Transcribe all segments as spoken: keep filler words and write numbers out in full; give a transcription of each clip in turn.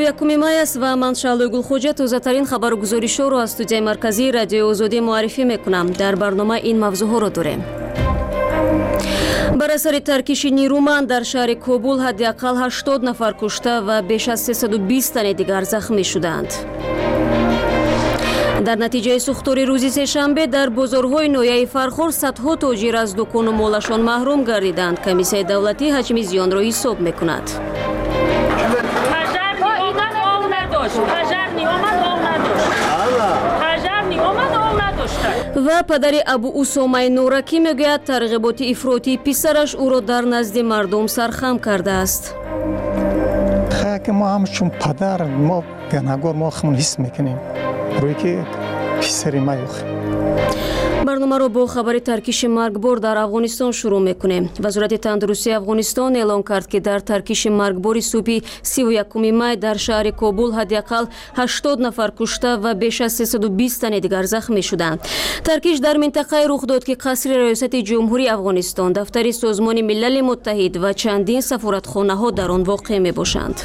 یکم مای است و من شعله گلخوجه تازه‌ترین خبرگزاری‌ها را از استودیوی مرکزی رادیو آزادی معرفی میکنم. در برنامه این موضوعها را داریم. بر اثر ترکیش نیرومند در شهر کابل حداقل هشتاد نفر کشته و بیش از سیصد و بیست تن دیگر زخمی شدند. در نتیجه سوختوری روزی سه‌شنبه در بازارهای نویای فرخور صدها تاجر از دکان و مالشان محروم گردیدند. کمیسیون دولتی حجم زیان را حساب میکند. و پدر ابو اسامه نورکی میگوید ترغیبات افراطی پسرش او را در نزد مردم سرخم کرده است. خاک ما هم چون پدر ما گناهکار ما خودمون حس میکنیم روی که پسر ما یخ. برنامه را با خبر ترکیش مرگبار در افغانستان شروع میکنیم. وزارت تندرستی افغانستان اعلام کرد که در ترکیش مرگبار صبح سی و یکم مای در شهر کابل حداقل هشتاد نفر کشته و بیش از سیصد و بیست تن دیگر زخمی شدند. ترکیش در منطقه رخ داد که قصر ریاست جمهوری افغانستان، دفتر سازمان ملل متحد و چندین سفارتخانه ها در آن واقع می باشند.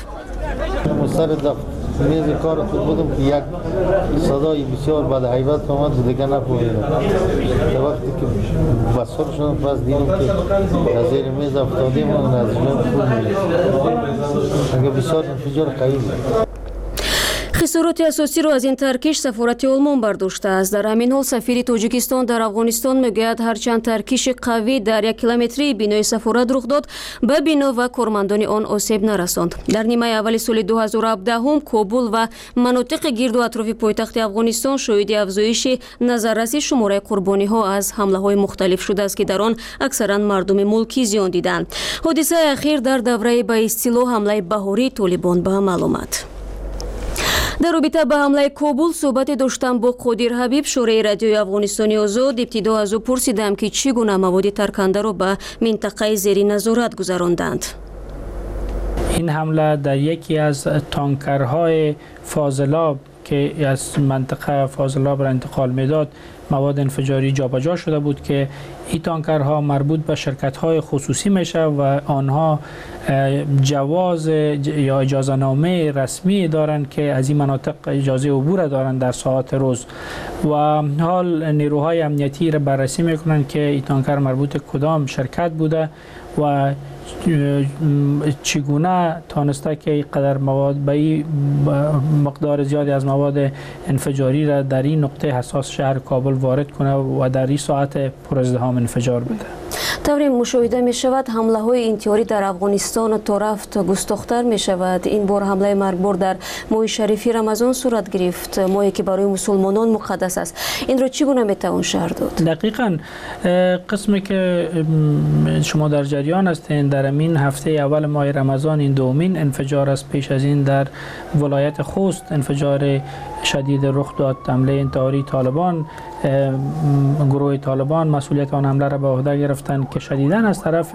میز کار خود بودم که یک صدای بسیار بد هیبت آمد و دیگه نفهمیدم. در وقتی که بسیار شدم پس دیدم که از زیر میز افتادیم و از جان خون میرسید. اگه بسیار انفجار قوی بود. خسارات اساسی را از این ترکیش سفارت آلمان برداشته است. در همین حال سفیر تاجیکستان در افغانستان میگوید هرچند ترکیش قوی در یک کیلومتری بینای سفارت رخ داد، به بنا و کارمندان آن آسیب نرساند. در نیمه اول سال دو هزار و هفده هم کابل و مناطق گرد و اطراف پایتخت افغانستان شاهد افزایش نظررسی شماره قربانی ها از حمله های مختلف شده است که در آن اکثرا مردم ملکی زیان دیدند. حادثه اخیر در دوره به اصطلاح حمله بهاری طالبان به عمل آمد. در رابطه به حمله کابل صحبت داشتم با قادر حبیب، شورای رادیوی افغانستانی آزاد. ابتدا از او پرسیدم که چگونه مواد ترکنده را به منطقه زیر نظارت گذراندند. این حمله در یکی از تانکرهای فاضلاب که از منطقه فاضلاب را انتقال میداد مواد انفجاری جابجا شده بود که این تانکرها مربوط به شرکت‌های خصوصی میشه و آنها جواز یا اجازه نامه رسمی دارند که از این مناطق اجازه عبور دارند در ساعات روز و حال نیروهای امنیتی را بررسی میکنند که این تانکر مربوط کدام شرکت بوده و چگونه تانسته که قدر مواد به مقدار زیادی از مواد انفجاری را در این نقطه حساس شهر کابل وارد کنه و در این ساعت پر ازدحام انفجار بده. طوری مشاهده می شود حمله های انتحاری در افغانستان تا رفت گستاخ‌تر می شود. این بار حمله مرگبار در ماه شریفی رمضان صورت گرفت، ماهی که برای مسلمانان مقدس است. این را چگونه می توان شرح داد؟ دقیقاً قسمی که شما در جریان هستین در این هفته اول ماه رمضان این دومین انفجار است. پیش از این در ولایت خوست انفجار شدید رخ داد. حمله انتحاری طالبان، گروه طالبان مسئولیت آن حمله را به عهده گرفتند که شدیداً از طرف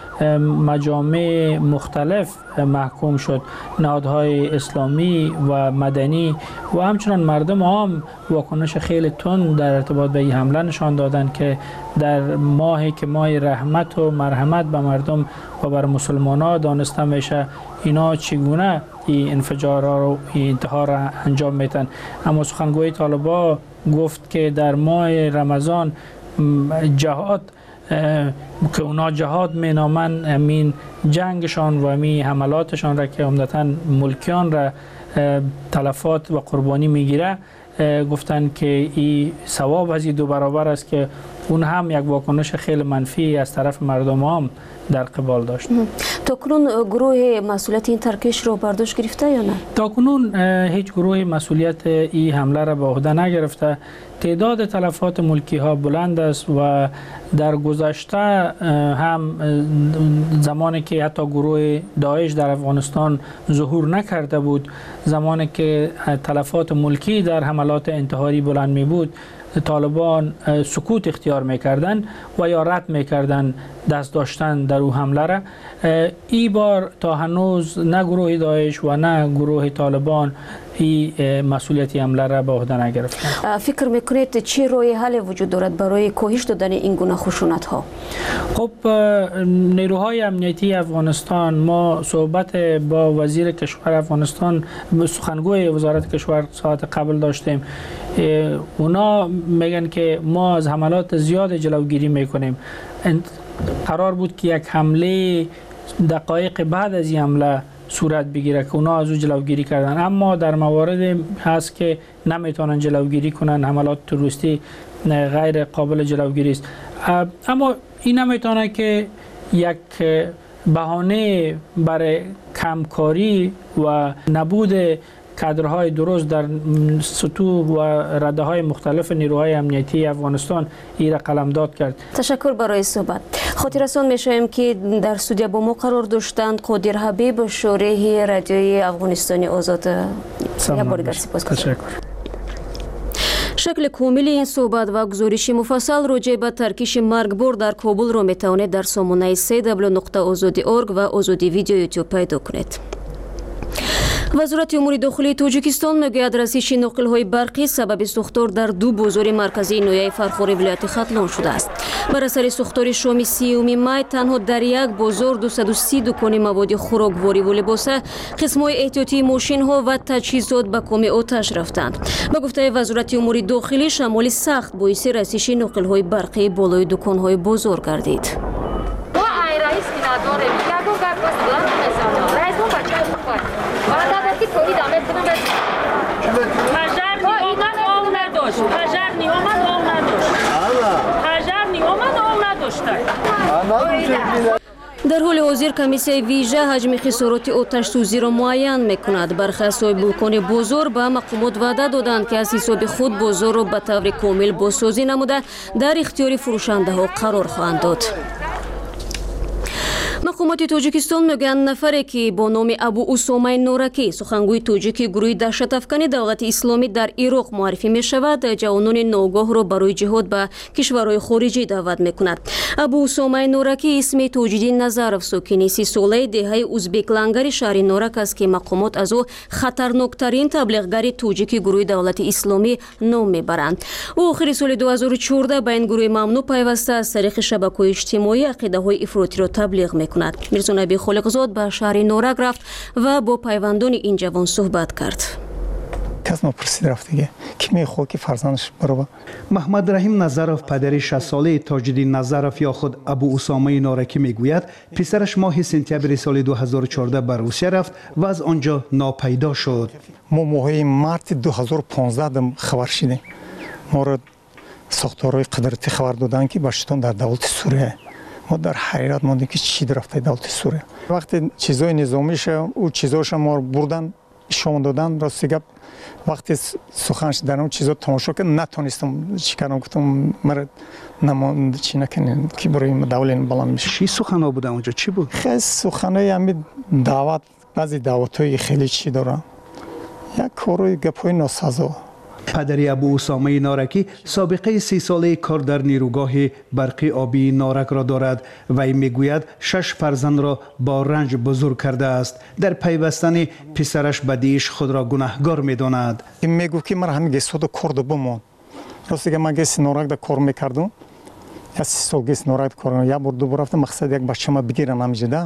مجامع مختلف محکوم شد. نهادهای اسلامی و مدنی و همچنان مردم عام واکنش خیلی تند در ارتباط به این حمله نشان دادند که در ماهی که ماه رحمت و مرحمت به مردم و بر مسلمانان دانسته میشه اینا چگونه این انفجارها رو این انتحار را انجام میتن. اما سخنگوی طالبان گفت که در ماه رمضان جهاد که اونا جهاد می نامن امین جنگشان و امین حملاتشان را که عمدتاً ملکیان را تلفات و قربانی میگیره، گفتن که این ثواب از این دو برابر است که اون هم یک واکنش خیلی منفی از طرف مردم هم در قبال داشت. تا کنون گروه مسئولیت این ترکیش رو برداشت گرفته یا نه؟ تا کنون هیچ گروه مسئولیت این حمله را به عهده نگرفته. تعداد تلفات ملکی ها بلند است و در گذشته هم زمانی که حتی گروه داعش در افغانستان ظهور نکرده بود، زمانی که تلفات ملکی در حملات انتحاری بلند می بود، طالبان سکوت اختیار میکردن و یا رد میکردن دست داشتن در او حمله را. ای بار تا هنوز نه گروه داعش و نه گروه طالبان این مسئولیت حمله را به عهده نگرفتند. فکر میکنید چه راه حل وجود دارد برای کاهش دادن این گونه خشونت ها؟ خب نیروهای امنیتی افغانستان، ما صحبت با وزیر کشور افغانستان، سخنگوی وزارت کشور ساعت قبل داشتیم. اونا میگن که ما از حملات زیاد جلوگیری میکنیم. قرار بود که یک حمله دقایق بعد از این حمله صورت بگیره که اونا از او جلوگیری کردن، اما در موارد هست که نمیتونن جلوگیری کنن، حملات تروریستی غیر قابل جلوگیری است. اما این نمیتونه که یک بهانه برای کمکاری و نبود کادرهای درست در سطوح و رده‌های مختلف نیروهای امنیتی افغانستان این را قلمداد کرد. تشکر برای صحبت. خاطررسان میشویم که در استودیو با ما قرار داشتند قادر حبیب، شارح رادیوی افغانستانی آزاد. یک بار دیگر سپاسگزارم. شکل کامل این صحبت و گزارش مفصل راجع به ترکیش مرگبار در کابل را میتوانید در سامانه سی دبلیو نقطه آزادی نقطه اورگ و آزادی ویدیو یوتیوب پیدا کنید. وزارت امور داخلی تاجیکستان میگوید رسیدگی ناقل‌های برقی سبب سوختار در دو بازار مرکزی نویای فرخار ولایت ختلان شده است. بر اثر سوختار شام سیوم می تنها در یک بازار دویست و سی دکان مواد خوراکواری و لباسه، قسم‌های احتیاطی ماشین‌ها و تجهیزات به کام آتش رفتند. به گفته وزارت امور داخلی شمال سخت باعث رسیدگی ناقل‌های برقی بالای دکان‌های بازار گردید. در حال حاضر کمیسیون ویژه حجم خسارات آتش سوزی را معین میکند. برخی از صاحبان بازار به مقامات وعده دادند که از حساب خود بازار را به طور کامل بازسازی نموده در اختیار فروشنده ها قرار خواهند داد. مقامات تاجیکستان میگویند نفری که با نام ابو اسامه نورکی سخنگوی تاجیکی گروه دهشت افکنی دولت اسلامی در عراق معرفی می شود، جوانان ناگاه را برای جهاد به کشورهای خارجی دعوت می کند. ابو اسامه نورکی اسم تاجدین نظرف ساکن سی ساله دهه ازبک لنگر شهر نورک است که مقامات از او خطرناکترین تبلیغگر تاجیکی گروه دولت اسلامی نام میبرند. او آخر سال دو هزار و چهارده به این گروه ممنوع پیوسته از طریق شبکه‌های اجتماعی عقیده های افراطی را تبلیغ می کند. میرزا نبی خالقزاد به شهر نورک رفت و با پیوندان این جوان صحبت کرد. کس نپرسید رفت دیگه کی میخواد که فرزندش برو. محمد رحیم نظرف پدر شصت ساله تاجدین نظرف یا خود ابو اسامه نورکی میگوید پسرش ماه سپتامبر سال دو هزار و چهارده به روسیه رفت و از آنجا ناپیدا شد. ما ماه مارت دو هزار و پانزده خبر شدیم. ما را ساختارهای قدرتی خبر دادن که باشتون در دولت سوریه. ما در حیرت ماندیم که چی رفته دولت سوریه. وقتی چیزای نظامیش او چیزاش ما بردن شما دادن راستی گپ وقتی سخنش در اون چیزا تماشا که نتونستم چیکارم گفتم مرا نماند چی نکنین که برای دولت بلند میشه. چی سخنا بود اونجا چی بود؟ خیلی سخنای همین دعوت بعضی دعوتای خیلی چی داره. یک کارای گپای ناسزا. پدر ابو اسامه نارکی سابقه سی ساله کار در نیروگاه برقی آبی نارک را دارد و این میگوید شش فرزند را با رنج بزرگ کرده است. در پیوستن پسرش به دیش خود را گناهگار میداند. این میگو که من همین گسود کرد بمون. راستی که من گس نارک دا کار میکردم. یا سی سال گس نارک کار میکردم. یا بار دو بار رفتم مقصد یک بچه ما بگیرن همینجا.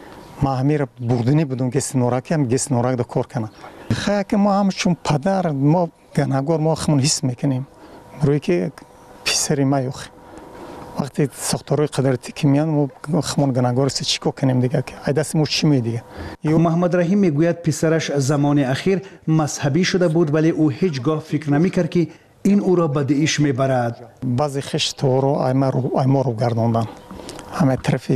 ما همین بردنی بودم گس نارکی هم گس نارک دا کار کنم. خیلی که ما هم چون پدر ما گناهگار ما خمون حس میکنیم روی که پسری ما یخ وقتی ساختارهای قدرتی که میان ما خمون گناهگار است چیکار کنیم دیگه که ای دست ما چی می دیگه. محمد رحیم میگوید پسرش زمان اخیر مذهبی شده بود ولی او هیچگاه فکر نمیکرد که این او را به داعش میبرد. بعضی خشت رو ایما رو ایما رو گرداندن همه طرفی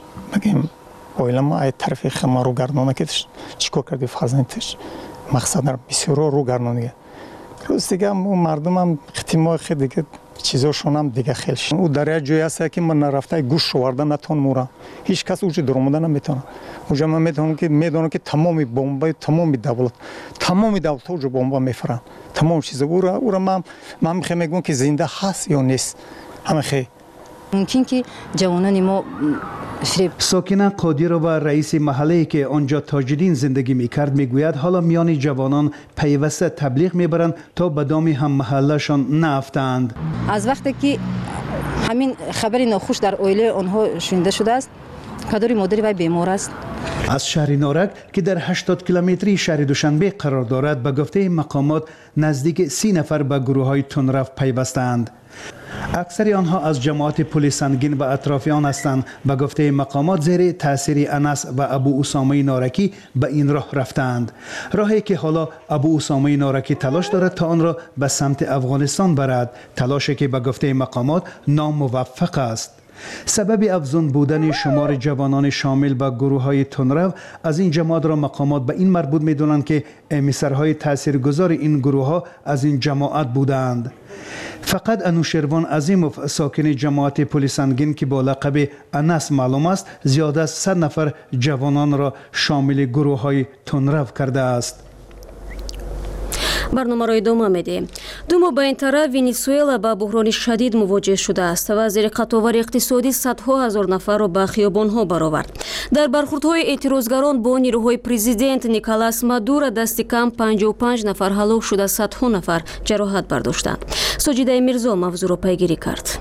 بگیم اویلم ای طرفی خما رو گرداندن که چیکار کردی فرزندش مقصد را بسیار رو گرداندن. روز دیگه اون مردم هم احتمال خیلی دیگه چیزاشون هم دیگه خیلی شد. او در یک جایی هست که من نرفته گوش شورده نتون مورا هیچ کس اوج درآمده نمیتونه. اونجا من میدونم که میدونم که تمامی بمبای تمامی دولت تمامی دولت اوج بمب میفرن تمام چیزا او را او را من من میگم که زنده هست یا نیست همه خیلی ممکن که جوانان ما ساکنه قادیرا و رئیس محله که آنجا تاجدین زندگی میکرد میگوید حالا میان جوانان پیوسته تبلیغ میبرند تا به دام هم محلهشان نافتند. از وقتی که همین خبری ناخوش در اویله آنها شنیده شده است، پدر مادر وی بیمار است. از شهر نارک که در هشتاد کیلومتری شهر دوشنبه قرار دارد به گفته مقامات نزدیک سی نفر به گروه های تندرو پیوستند. اکثر آنها از جماعت پل سنگین و اطرافیان هستند. به گفته مقامات زیر تاثیر انس و ابو اسامه نارکی به این راه رفتند، راهی که حالا ابو اسامه نارکی تلاش دارد تا آن را به سمت افغانستان برد، تلاشی که به گفته مقامات ناموفق است. سبب افزون بودن شمار جوانان شامل به گروه های تندرو از این جماعت را مقامات به این مربوط می دانند که امیسرهای تاثیرگذار این گروه ها از این جماعت بودند. فقط انوشیروان عظیموف ساکن جماعت پل سنگین که با لقب انس معلوم است زیاد از صد نفر جوانان را شامل گروه های تندرو کرده است. برنامه را ادامه میدیم. دوم با این طرف ونزوئلا با بحران شدید مواجه شده است و زیر قطوار اقتصادی صدها هزار نفر را به خیابان‌ها برآورد. در برخوردهای اعتراضگران با نیروهای پرزیدنت نیکولاس مادورو دست کم پنجاه و پنج نفر هلاک شده، صدها نفر جراحت برداشتند. ساجیده میرزا موضوع را پیگیری کرد.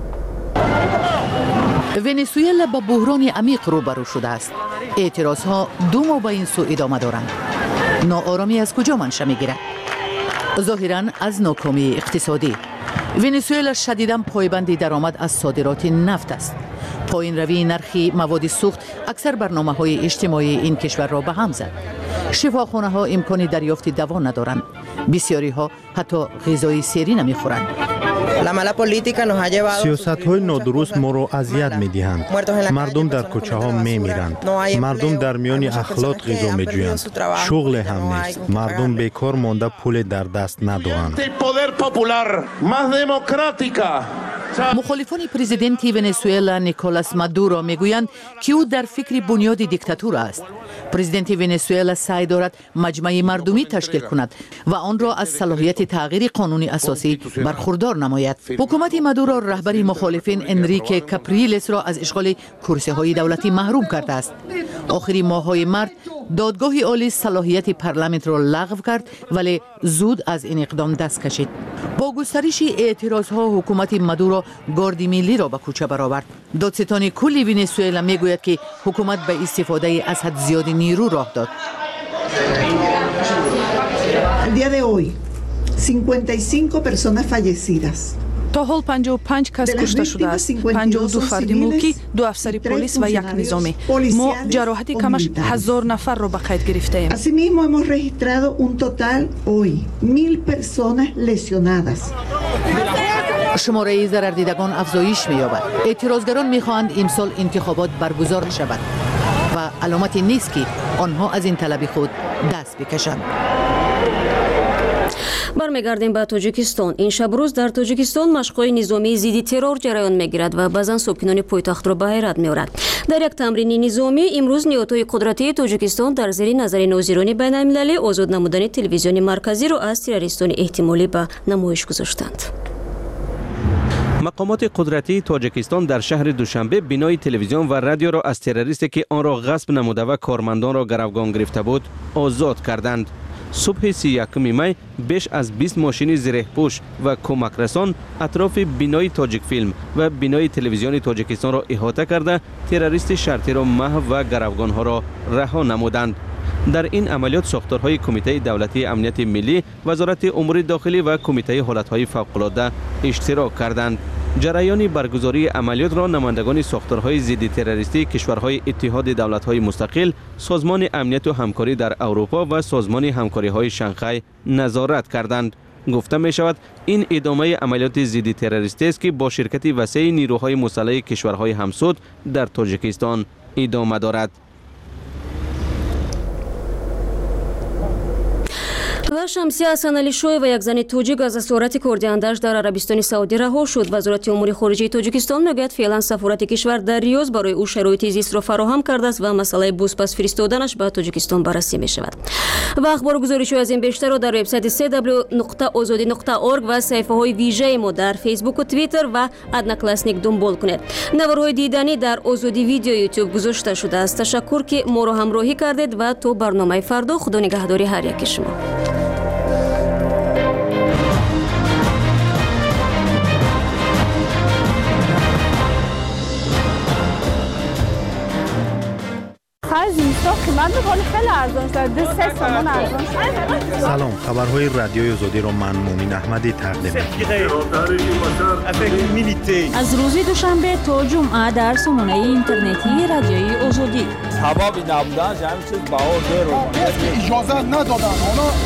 ونزوئلا با بحران عمیق روبرو شده است. اعتراضها دو ماه با این سو ادامه دارند. ناآرامی از کجا منشأ میگیرد؟ ظاهراً از ناکامی اقتصادی. ونزوئلا شدیداً پایبند درآمد از صادرات نفت است. پایین روی نرخ مواد سوخت اکثر برنامه‌های اجتماعی این کشور را به هم زد. شفاخانه‌ها امکان دریافت دوا ندارند. بسیاری ها حتی غذای سری نمیخورند. سیاست‌های نادرست ما را اذیت می‌دهند. مردم در کوچه ها می‌میرند. مردم در میان اخلاط غذا می‌جویند. شغل هم نیست. مردم بیکار مانده، پول در دست ندارند. مخالفان پرزیدنت ونزوئلا نیکولاس مادورو میگویند که او در فکر بنیاد دیکتاتور است. پرزیدنت ونزوئلا سعی دارد مجمع مردمی تشکیل کند و آن را از صلاحیت تغییر قانون اساسی برخوردار نماید. حکومت مادورو رهبر مخالفین انریکه کاپریلس را از اشغال کرسی‌های دولتی محروم کرده است. آخری ماه‌های مارس دادگاه عالی صلاحیت پارلمان را لغو کرد، ولی زود از این اقدام دست کشید. با گسترش اعتراضها حکومت مادورو گاردی ملی را به کوچه برآورد. دادستان کل ونزوئلا میگوید که حکومت به استفاده از حد زیاد نیرو راه داد. El día de hoy, cincuenta y cinco personas fallecidas. تا حال پنجاه و پنج کس کشته شده است، پنجاه و دو فرد ملکی، دو افسر پلیس و یک نظامی. ما جراحت کمش هزار نفر را به قید گرفته ایم. Asimismo hemos registrado un total hoy mil personas lesionadas. شماره ضرردیدگان افزایش می‌یابد. اعتراضگران می‌خواهند امسال انتخابات برگزار شود و علامتی نیست که آنها از این طلب خود دست بکشند. برمیگردیم به تاجیکستان. این شب روز در تاجیکستان مشق‌های نظامی ضد ترور جریان میگیرد و بعضن ساکنان پایتخت را به حیرت می‌آورد. در یک تمرین نظامی امروز نیروهای قدرتی تاجیکستان در زیر نظر ناظران بین‌المللی آزاد نمودن تلویزیون مرکزی را از تروریستان احتمالی به نمایش گذاشتند. مقامات قدرتی تاجیکستان در شهر دوشنبه بینای تلویزیون و رادیو را از تروریستی که آن را غصب نموده و کارمندان را گروگان گرفته بود آزاد کردند. صبح سی و یکم می بیش از بیست ماشین زره‌پوش و کمک رسان اطراف بینای تاجیک فیلم و بینای تلویزیون تاجیکستان را احاطه کرده تروریست شرطی را محو و گروگان ها را رها نمودند. در این عملیات ساختارهای کمیته دولتی امنیت ملی، وزارت امور داخلی و کمیته حالتهای فوق‌العاده اشتراک کردند. جریان برگزاری عملیات را نمایندگان ساختارهای ضد تروریستی کشورهای اتحاد دولت‌های مستقل، سازمان امنیت و همکاری در اروپا و سازمان همکاری‌های شانگهای نظارت کردند. گفته می شود این ادامه عملیات ضد تروریستی است که با شرکت وسیع نیروهای مسلح کشورهای همسود در تاجیکستان ادامه دارد. و و شمسی حسن علی شوی و یک زن توجیک از اسارت کردیانداش در عربستان سعودی رها شد. وزارت امور خارجه تاجیکستان میگوید فعلا سفارت کشور در ریاض برای او شرایط زیست را فراهم کرده است و مسئله بازپس فرستادنش به تاجیکستان بررسی می شود. و اخبار و گزارش از این بیشتر را در وبسایت دبلیو دبلیو دبلیو نقطه آزادی نقطه اورگ و صفحه های ویژه ما در فیسبوک و توییتر و ادنا کلاسنیک دنبال کنید. نوارهای دیدنی در آزادی ویدیو یوتیوب گذاشته شده است. تشکر که ما را همراهی کردید و تو برنامه فردا. خدا نگهداری هر یک شما. سلام، خبرهای رادیوی آزادی را من مومین احمدی تقدیم می‌کنم. از روز دوشنبه تا جمعه در سامانه اینترنتی رادیوی آزادی. حبابی نبودن همین چیز باور رو اجازه ندادن.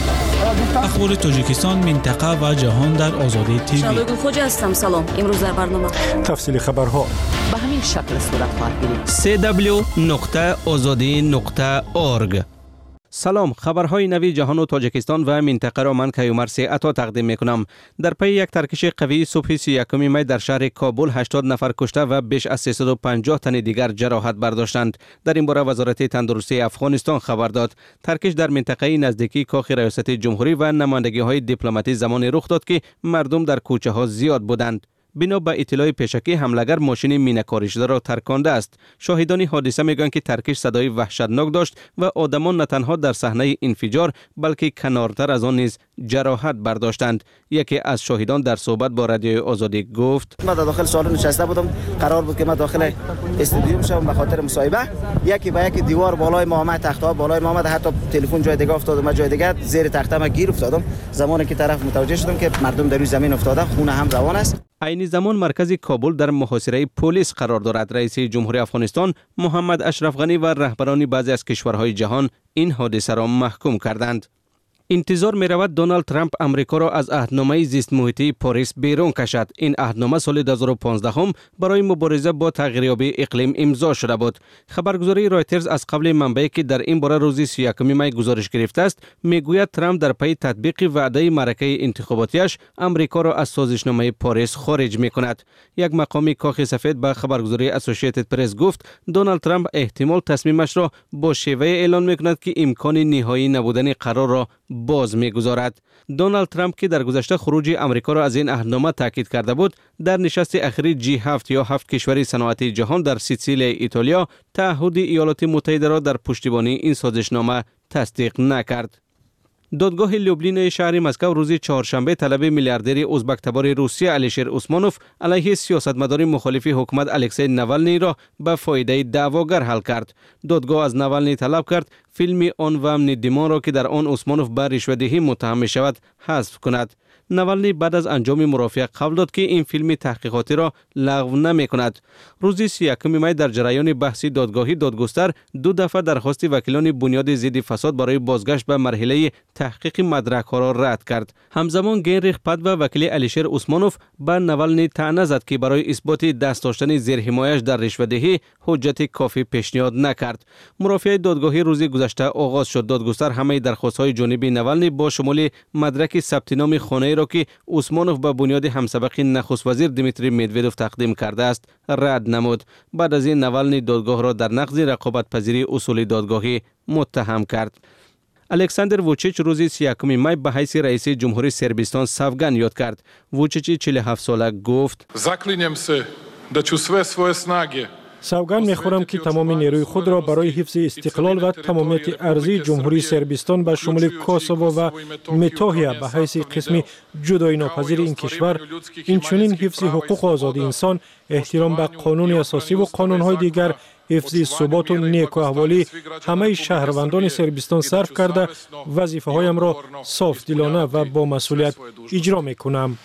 اخبار تاجیکستان، منطقه و جهان در آزادی تیوی. شالوی خوج هستم. سلام. امروز در برنامه تفصیل خبرها به همین شکل صورت خواهد گرفت. دبلیو دبلیو دبلیو نقطه آزادی نقطه اورگ. سلام، خبرهای نوی جهان و تاجیکستان و منطقه را من کیومر سی عطا تقدیم میکنم. در پی یک ترکش قوی صبح سی و یکم می در شهر کابل هشتاد نفر کشته و بیش از سیصد و پنجاه تن دیگر جراحت برداشتند. در این باره وزارت تندرستی افغانستان خبر داد. ترکش در منطقه نزدیکی کاخ ریاست جمهوری و نمایندگی های دیپلماتی زمانی رخ داد که مردم در کوچه ها زیاد بودند. بنا به اطلاع پیشکی حملگر ماشین مینه‌کاری شده را ترکانده است. شاهدان حادثه میگویند که ترکش صدای وحشتناک داشت و آدمان نه تنها در صحنه انفجار بلکه کنارتر از آن نیز جراحت برداشتند. یکی از شاهدان در صحبت با رادیوی آزادی گفت: من در داخل سالن نشسته بودم، قرار بود که من داخل استودیوم شوم به خاطر مصاحبه. یکی با یکی دیوار بالای ما آمد، تخت‌ها بالای ما آمد، حتی تلفن جای دیگه افتاد، من جای دیگه زیر تخته ما گیر افتادم. زمانی که طرف متوجه شدم که مردم در روی زمین افتاده، خون هم روان است. عین زمان مرکز کابل در محاصره پلیس قرار دارد. رئیس جمهوری افغانستان محمد اشرف غنی و رهبران بعضی از کشورهای جهان این حادثه را محکوم کردند. انتظار می رود دونالد ترامپ امریکا را از عهدنامه زیست محیطی پاریس بیرون کشد. این عهدنامه سال دو هزار و پانزده هم برای مبارزه با تغییریابی اقلیم امضا شده بود. خبرگزاری رایترز از قبل منبعی که در این باره روز سی و یکم می گزارش گرفته است میگوید ترامپ در پی تطبیق وعده معرکه انتخاباتیش امریکا را از سازشنامه پاریس خارج می کند. یک مقامی کاخ سفید به خبرگزاری اسوسییتد پرس گفت دونالد ترامپ احتمال تصمیمش را با شیوه اعلان می کند که امکان نهایی نبودن قرار را باز می‌گذارد. دونالد ترامپ که در گذشته خروج امریکا را از این عهدنامه تاکید کرده بود، در نشست اخیر جی هفت یا هفت کشور صنعتی جهان در سیسیل ایتالیا تعهد ایالات متحده را در پشتیبانی این سازشنامه تصدیق نکرد. دادگاه لوبلین شهر مسکو روز چهارشنبه طلب میلیاردر ازبک تبار روسیه الیشر اسمانوف علیه سیاستمدار مخالف حکومت الکسی ناولنی را به فایده دعواگر حل کرد. دادگاه از ناولنی طلب کرد فیلم آن و امن دیمان را که در آن اسمانوف به رشوه‌دهی متهم می شود حذف کند. ناولنی بعد از انجام مرافعه قبول داد که این فیلم تحقیقاتی را لغو نمی کند. روز سی و یکم می در جریان بحثی دادگاهی دادگستر دو دفعه درخواست وکیلان بنیاد ضد فساد برای بازگشت به مرحله تحقیق مدرک ها را رد کرد. همزمان گینریخ پد و وکیل الیشر اسمانوف به ناولنی طعنه زد که برای اثبات دست داشتن زیر حمایش در رشوه‌دهی حجت کافی پیشنهاد نکرد. مرافعه دادگاهی روز گذشته آغاز شد. دادگستر همه درخواست‌های جانبی ناولنی با شمول مدرک ثبت نام خانه را که اسمانوف به بنیاد همسبق نخست وزیر دیمیتری مدودوف تقدیم کرده است رد نمود. بعد از این ناولنی دادگاه را در نقض رقابت پذیری اصول دادگاهی متهم کرد. الکساندر ووچیچ روز سی و یکم می به حیث رئیس جمهوری سربستان سوگن یاد کرد. ووچیچ چهل و هفت ساله گفت: Zaklinjem se da ću sve svoje snage سوگند می‌خورم که تمام نیروی خود را برای حفظ استقلال و تمامیت ارضی جمهوری سربستان به شمول کوسوو و متوهیا به حیث قسمی جدایی ناپذیر این کشور، این چنین حفظ حقوق و آزادی انسان، احترام به قانون اساسی و قانون‌های دیگر، حفظ ثبات و نیک و احوالی همه شهروندان سربستان صرف کرده وظیفه‌هایم را صاف دلانه و با مسئولیت اجرا می‌کنم.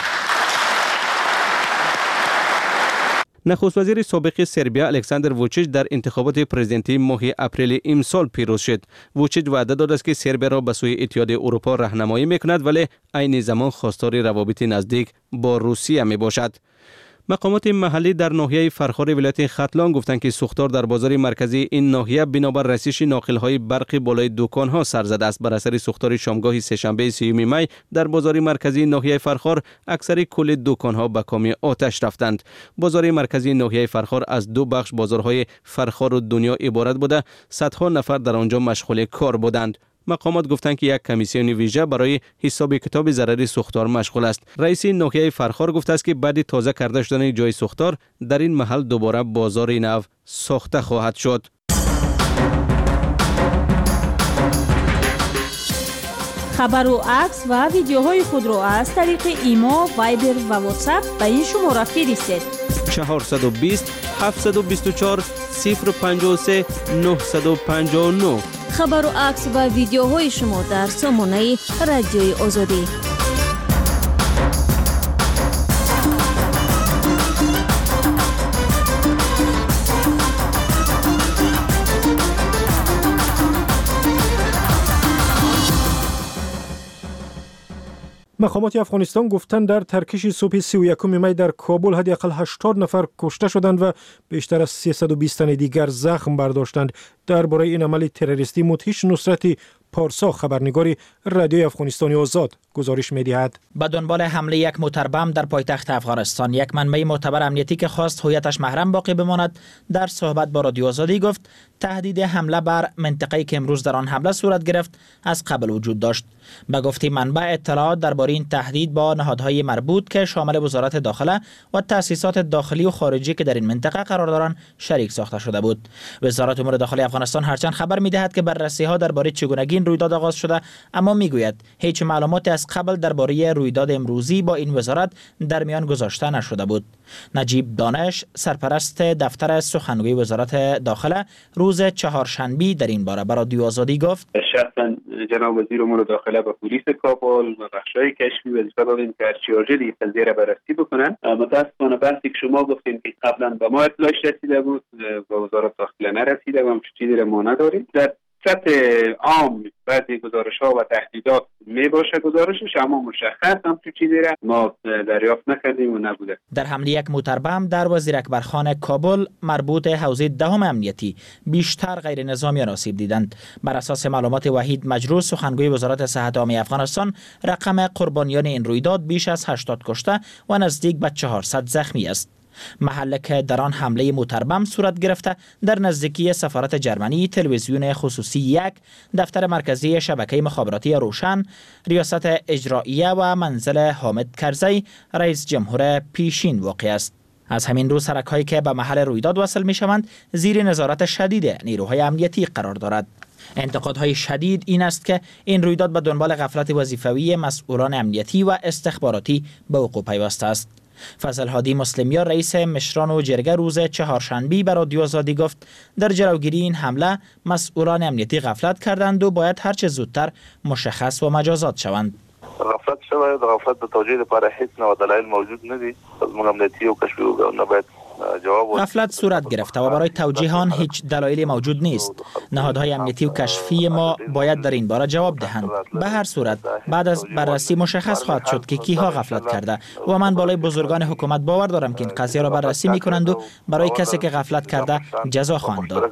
نخست وزیر سابق سربیا الکساندر ووچیچ در انتخابات پرزیدنتی ماه اپریل امسال پیروز شد. ووچیچ وعده داد است که سربیا را به سوی اتحاد اروپا راهنمایی میکند، ولی عین زمان خواستار روابط نزدیک با روسیه می باشد. مقامات محلی در ناحیه فرخار ولایت ختلان گفتند که سوختار در بازار مرکزی این ناحیه بنابر رسیدگی ناقل‌های برقی بالای دکان‌ها سر زده است. بر اثر سوختار شامگاه سه‌شنبه سیوم می در بازار مرکزی ناحیه فرخار اکثر کل دکان‌ها به کام آتش رفتند. بازار مرکزی ناحیه فرخار از دو بخش بازارهای فرخار و دنیا عبارت بوده، صدها نفر در آنجا مشغول کار بودند. مقامات گفتند که یک کمیسیون ویژه برای حساب کتاب ضرر سوختار مشغول است. رئیس ناحیه فرخار گفته است که بعد تازه کرده شدن جای سوختار در این محل دوباره بازار نو ساخته خواهد شد. خبر و عکس و ویدیوهای خود را از طریق ایما، وایبر و واتساپ به این شماره فرستید. چهارصد و بیست هفتصد و بیست و چهار صفر پنجاه و سه نهصد و پنجاه و نه. خبر و عکس و ویدیوهای شما در سامانه رادیوی آزادی. مقامات افغانستان گفتند در ترکش صبح سی و یکم می در کابل حداقل هشتاد نفر کشته شدند و بیشتر از سیصد و بیست تن دیگر زخم برداشتند. درباره این عمل تروریستی مدهش نصرتی پارسا، خبرنگار رادیوی افغانستانی آزاد، گزارش می‌دهد. به دنبال حمله یک موتر بم در پایتخت افغانستان، یک منبع معتبر امنیتی که خواست هویتش محرم باقی بماند در صحبت با رادیو آزادی گفت تهدید حمله بر منطقه‌ای که امروز در آن حمله صورت گرفت از قبل وجود داشت. به گفته منبع، اطلاعات درباره این تهدید با نهادهای مربوط که شامل وزارت داخله و تأسیسات داخلی و خارجی که در این منطقه قرار دارند شریک ساخته شده بود. وزارت امور داخلی افغانستان هرچند خبر می‌دهد که بررسی‌ها درباره چگونگی این رویداد آغاز شده، اما میگوید هیچ معلوماتی از قبل درباره رویداد امروزی با این وزارت در میان گذاشته نشده بود. نجیب دانش، سرپرست دفتر سخنگوی وزارت داخله، روز چهارشنبه در این باره برای رادیو آزادی گفت شخصا جناب وزیر امور داخله با پلیس کابل و بخش‌های کشفی وظیفه دادیم که ارچیارجه این قضیه را بررسی بکنن. متاسفانه بحثی که شما گفتین که قبلا به ما اطلاعش رسیده بود به وزارت داخله نرسیده و هم چیزی را ما نداریم. در سطح عام بعضی گزارش ها و تهدیدات می باشه گزارشش، اما مشخص هم تو چیزی را ما دریافت نکردیم و نبوده. در حمله یک موتر بم در وزیر اکبرخان کابل مربوط حوزه دهم امنیتی بیشتر غیر نظامیان آسیب دیدند. بر اساس معلومات وحید مجروح، سخنگوی وزارت صحت عامه افغانستان، رقم قربانیان این رویداد بیش از هشتاد کشته و نزدیک به چهارصد زخمی است. محله که در آن حمله موتربم صورت گرفته در نزدیکی سفارت جرمنی، تلویزیون خصوصی یک، دفتر مرکزی شبکه مخابراتی روشن، ریاست اجراییه و منزل حامد کرزی، رئیس جمهور پیشین واقع است. از همین رو سرک‌هایی که به محل رویداد وصل می‌شوند زیر نظارت شدید نیروهای امنیتی قرار دارد. انتقادهای شدید این است که این رویداد به دنبال غفلت وظیفوی مسئولان امنیتی و استخباراتی به وقوع پیوسته است. فضل هادی مسلمیار، رئیس مشران و جرگه، روز چهارشنبه به رادیو آزادی گفت در جلوگیری این حمله مسئولان امنیتی غفلت کردند و باید هرچه زودتر مشخص و مجازات شوند. غفلت شوه، غفلت به توجیه لپاره هیچ نوع دلایل موجود ندی. از امنیتی و کشفی و نباید غفلت صورت گرفته و برای توجیه آن هیچ دلایلی موجود نیست. نهادهای امنیتی و کشفی ما باید در این باره جواب دهند. به هر صورت بعد از بررسی مشخص خواهد شد که کیها غفلت کرده و من بالای بزرگان حکومت باور دارم که این قضیه را بررسی میکنند و برای کسی که غفلت کرده جزا خواهند داد.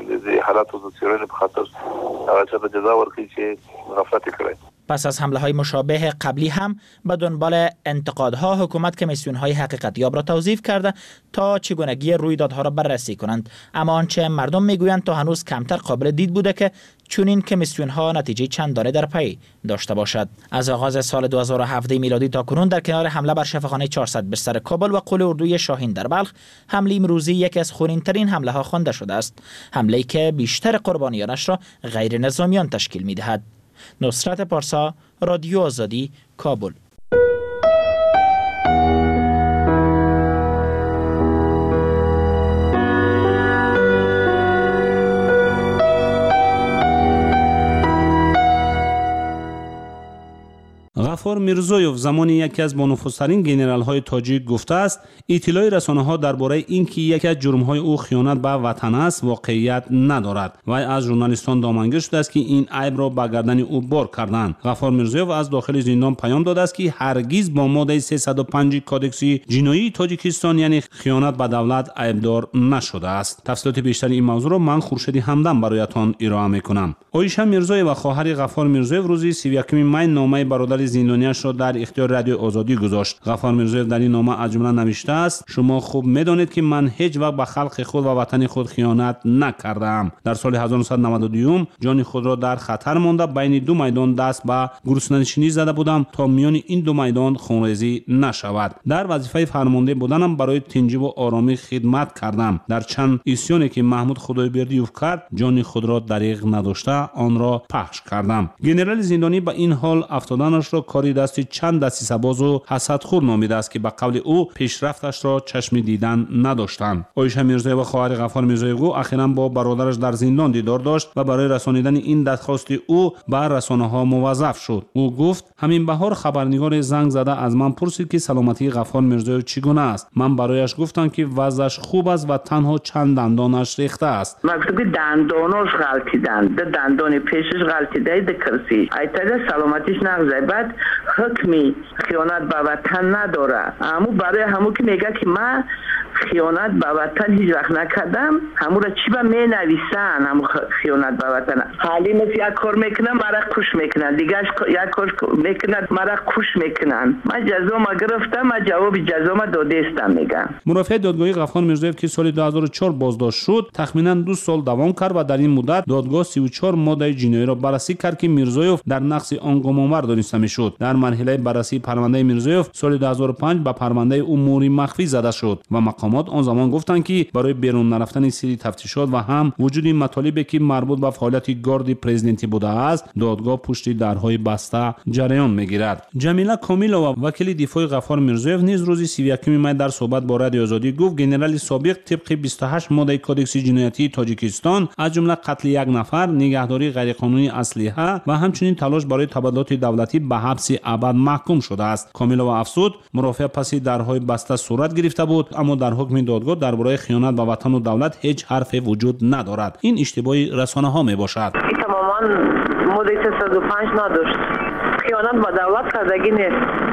پس از حمله های مشابه قبلی هم به دنبال انتقادها حکومت کمیسیون های حقیقت یاب را توظیف کرده تا چگونگی رویدادها را بررسی کنند، اما آنچه مردم میگویند تا هنوز کمتر قابل دید بوده که چنین کمیسیون ها نتیجه چندانه در پی داشته باشد. از آغاز سال دو هزار و هفده میلادی تا کنون در کنار حمله بر شفاخانه چهارصد بستر کابل و قل اردوی شاهین در بلخ، حمله امروزی یکی از خونین‌ترین حمله ها خوانده شده است، حمله‌ای که بیشتر قربانیانش را غیر نظامیان تشکیل می‌دهد. نصرت پارسا، رادیو آزادی، کابل. غفار غفار میرزویف زمانی یکی از بانفوذترین ژنرال‌های تاجیک گفته است اطلاع رسانه‌ها درباره اینکه یکی از جرم‌های او خیانت به وطن است واقعیت ندارد. وی از ژورنالیستان دامنگیر شده است که این عیب را به گردن او بار کردند. غفار میرزویف از داخل زندان پیام داده است که هرگز با ماده سیصد و پنج کادکس جنایی تاجیکستان یعنی خیانت به دولت عیبدار نشده است. تفصیلات بیشتر این موضوع را من خورشید همدم برایتان ارائه می‌کنم. عایشه میرزویف و خواهر غفار میرزویف روز سی و یکم می نامه برادر زندانیش را در اختیار رادیو آزادی گذاشت. غفار میرزویف در این نامه از جمله نوشته است: شما خوب می‌دانید که من هیچ وقت به خلق خود و وطن خود خیانت نکردم. در سال هزار و نهصد و نود و دو جان خود را در خطر مانده بین دو میدان دست به گرسنه‌نشینی زده بودم تا میان این دو میدان خونریزی نشود. در وظیفه فرمانده بودنم برای تنجیب و آرامی خدمت کردم. در چند اسیانی که محمود خدایبردیوف کرد جان خود را دریغ نداشته آن را پخش کردم. ژنرال زندانی به این حال افتادنش را کاری دست چند دسیسه باز و حسدخور نامیده است که به قول او پیشرفتش را چشم دیدن نداشتند. عایشه میرزویف و خواهر غفار میرزویف اخیراً با برادرش در زندان دیدار داشت و برای رسانیدن این درخواست او به رسانه‌ها موظف شد. او گفت: همین بهار خبرنگار زنگ زده از من پرسید که سلامتی غفار میرزویف چگونه است. من برایش گفتم که وضعش خوب است و تنها چند دندانش ریخته است. مکتوب دندانش غلطیدن، دندان پیشش غلطیده د کرسی. ایتاده سلامتیش نغزه بعد حکمی خیانت به وطن نداره. امو برای همو که میگه که من خیانت به وطن هیچ وقت نکردم، همو را چی به می نویسن همو خیانت به وطن. حالی مثل یک کار میکنن مرا کش میکنن، دیگه یک کار میکنن مرا کش میکنن. من جزا ما گرفتم، من جواب جزا ما داده استم میگم. مرافع دادگاهی غفار میرزویف که سال دو هزار و چهار بازداشت شد تخمینا دو سال دوام کرد و در این مدت دادگاه سی و چهار ماده جنایی را بررسی کرد که میرزویف در نقض آن گمانبر دانسته میشد. در مرحله بررسی پرونده میرزویف سال دو هزار و پنج به پرونده امور مخفی زده شد و مقامات آن زمان گفتند که برای بیرون نرفتن سری تفتیشات و هم وجود مطالبی که مربوط به فعالیت گارد پرزیدنتی بوده است دادگاه پشت درهای بسته جریان میگیرد. جمیله کامیلووا وکیل دفاع غفار میرزویف نیز روز سی و یکم می در صحبت با رادیو آزادی گفت ژنرال سابق طبق بیست و هشت ماده کادکس جنایتی تاجیکستان از جمله قتل یک نفر، نگهداری غیرقانونی اسلحه و همچنین تلاش برای تبادلات دولتی به حبس ابد محکوم شده است. کامیلووا افزود مرافع پس درهای بسته صورت گرفته بود اما در حکم دادگاه درباره خیانت به وطن و دولت هیچ حرفی وجود ندارد. این اشتباهی رسانه ها می باشد. تماما ماده سیصد و پنج نداشت. خیانت به دولت کردگی نیست.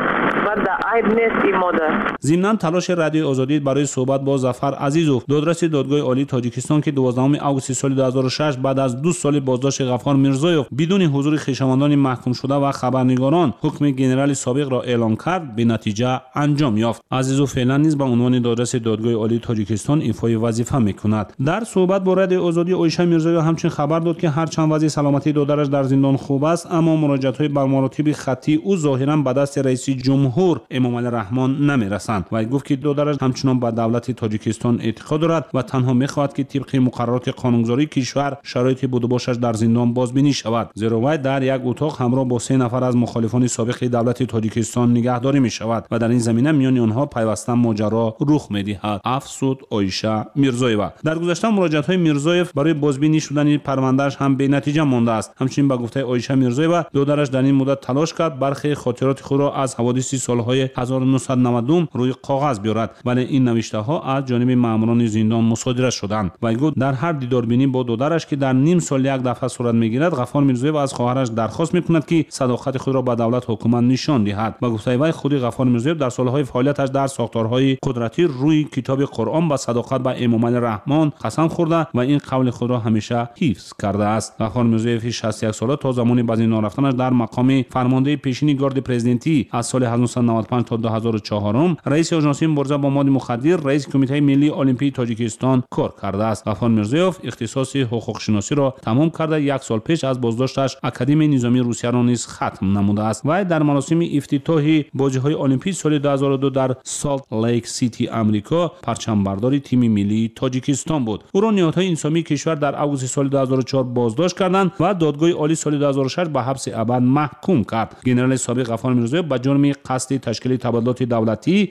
ضمناً تلاش رادیو آزادی برای صحبت با ظفر عزیزوف دادرس دادگاه عالی تاجیکستان که دوازدهم آگوست سال دو هزار و شش بعد از دو سال بازداشت غفار میرزویف بدون حضور خویشاوندان محکوم شده و خبرنگاران حکم ژنرال سابق را اعلام کرد به نتیجه انجام یافت. عزیزوف فعلا نیز به عنوان دادرس دادگاه عالی تاجیکستان ایفای وظیفه میکند. در صحبت با رادیو آزادی عایشه میرزویف همچنین خبر داد که هرچند وضع سلامتی دادرش در زندان خوب است اما مراجعت‌های به مراتب خطی او ظاهراً به دست رئیس جمهور امام علی رحمان نمیرسند و گفت که دادرش همچنان به دولت تاجیکستان اعتقاد دارد و تنها میخواهد که طبق مقررات قانونگذاری کشور شرایط بود و باشش در زندان بازبینی شود. زیرا وی در یک اتاق همراه با سه نفر از مخالفان سابق دولت تاجیکستان نگهداری می شود و در این زمینه میان آنها پیوسته ماجرا رخ میدهد. افسود عایشه میرزویف. در گذشته مراجعات های میرزویف برای بازبینی شدن پروندهش هم به نتیجه مانده است. همچنین به گفته عایشه میرزویف دادرش در این مدت تلاش کرد برخی خاطرات خود را از حوادث سالهای هزار و نهصد و نود و دو روی کاغذ بیارد ولی این نوشته ها از جانب ماموران زندان مصادره شدند و گفت در هر دیداربینی با دادرش که در نیم سال یک دفعه صورت میگیرد غفار میرزویف از خواهرش درخواست میکند که صداقت خود را به دولت حکومت نشان دهد و گفته وی خود غفار میرزویف در سالهای فعالیتش در ساختارهای قدرتی روی کتاب قرآن با صداقت به امام علی رحمان قسم خورده و این قول خود را همیشه حفظ کرده است. غفار میرزویف شصت و یک ساله تا زمانی به زندان رفتنش در مقام فرمانده پیشین گارد پرزیدنتی از سال هزار و نهصد و نود و پنج تا دو هزار و چهار رئیس آژانسی مبارزه با مواد مخدر رئیس کمیته ملی المپی تاجیکستان کار کرده است. غفار میرزویف اختصاص حقوق شناسی را تمام کرده یک سال پیش از بازداشتش اکادمی نظامی روسیه را نیز ختم نموده است و در مراسم افتتاح بازی‌های المپیک سال دو هزار و دو در سالت لیک سیتی آمریکا پرچمبردار تیم ملی تاجیکستان بود. او را نهادهای انسانی کشور در آگوست سال دو هزار و چهار بازداشت کردند و دادگاه عالی سال دو هزار و شش به حبس ابد محکوم کرد. ژنرال سابق غفار میرزویف به جرم قصد تشکیل تبادلات دولتی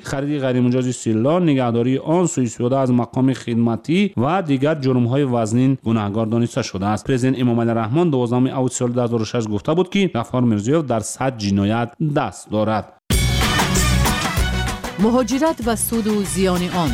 خرید غیرمجاز سلاح، نگهداری آن، سوء استفاده از مقام خدمتی و دیگر جرم‌های وزنین گناهکار دانسته شده است. پرزیدنت امام علی رحمان دوازدهم اوت سال دو هزار و شش گفته بود که غفار میرزایوف در صد جنایت دست دارد. مهاجرت و سود و زیان آن.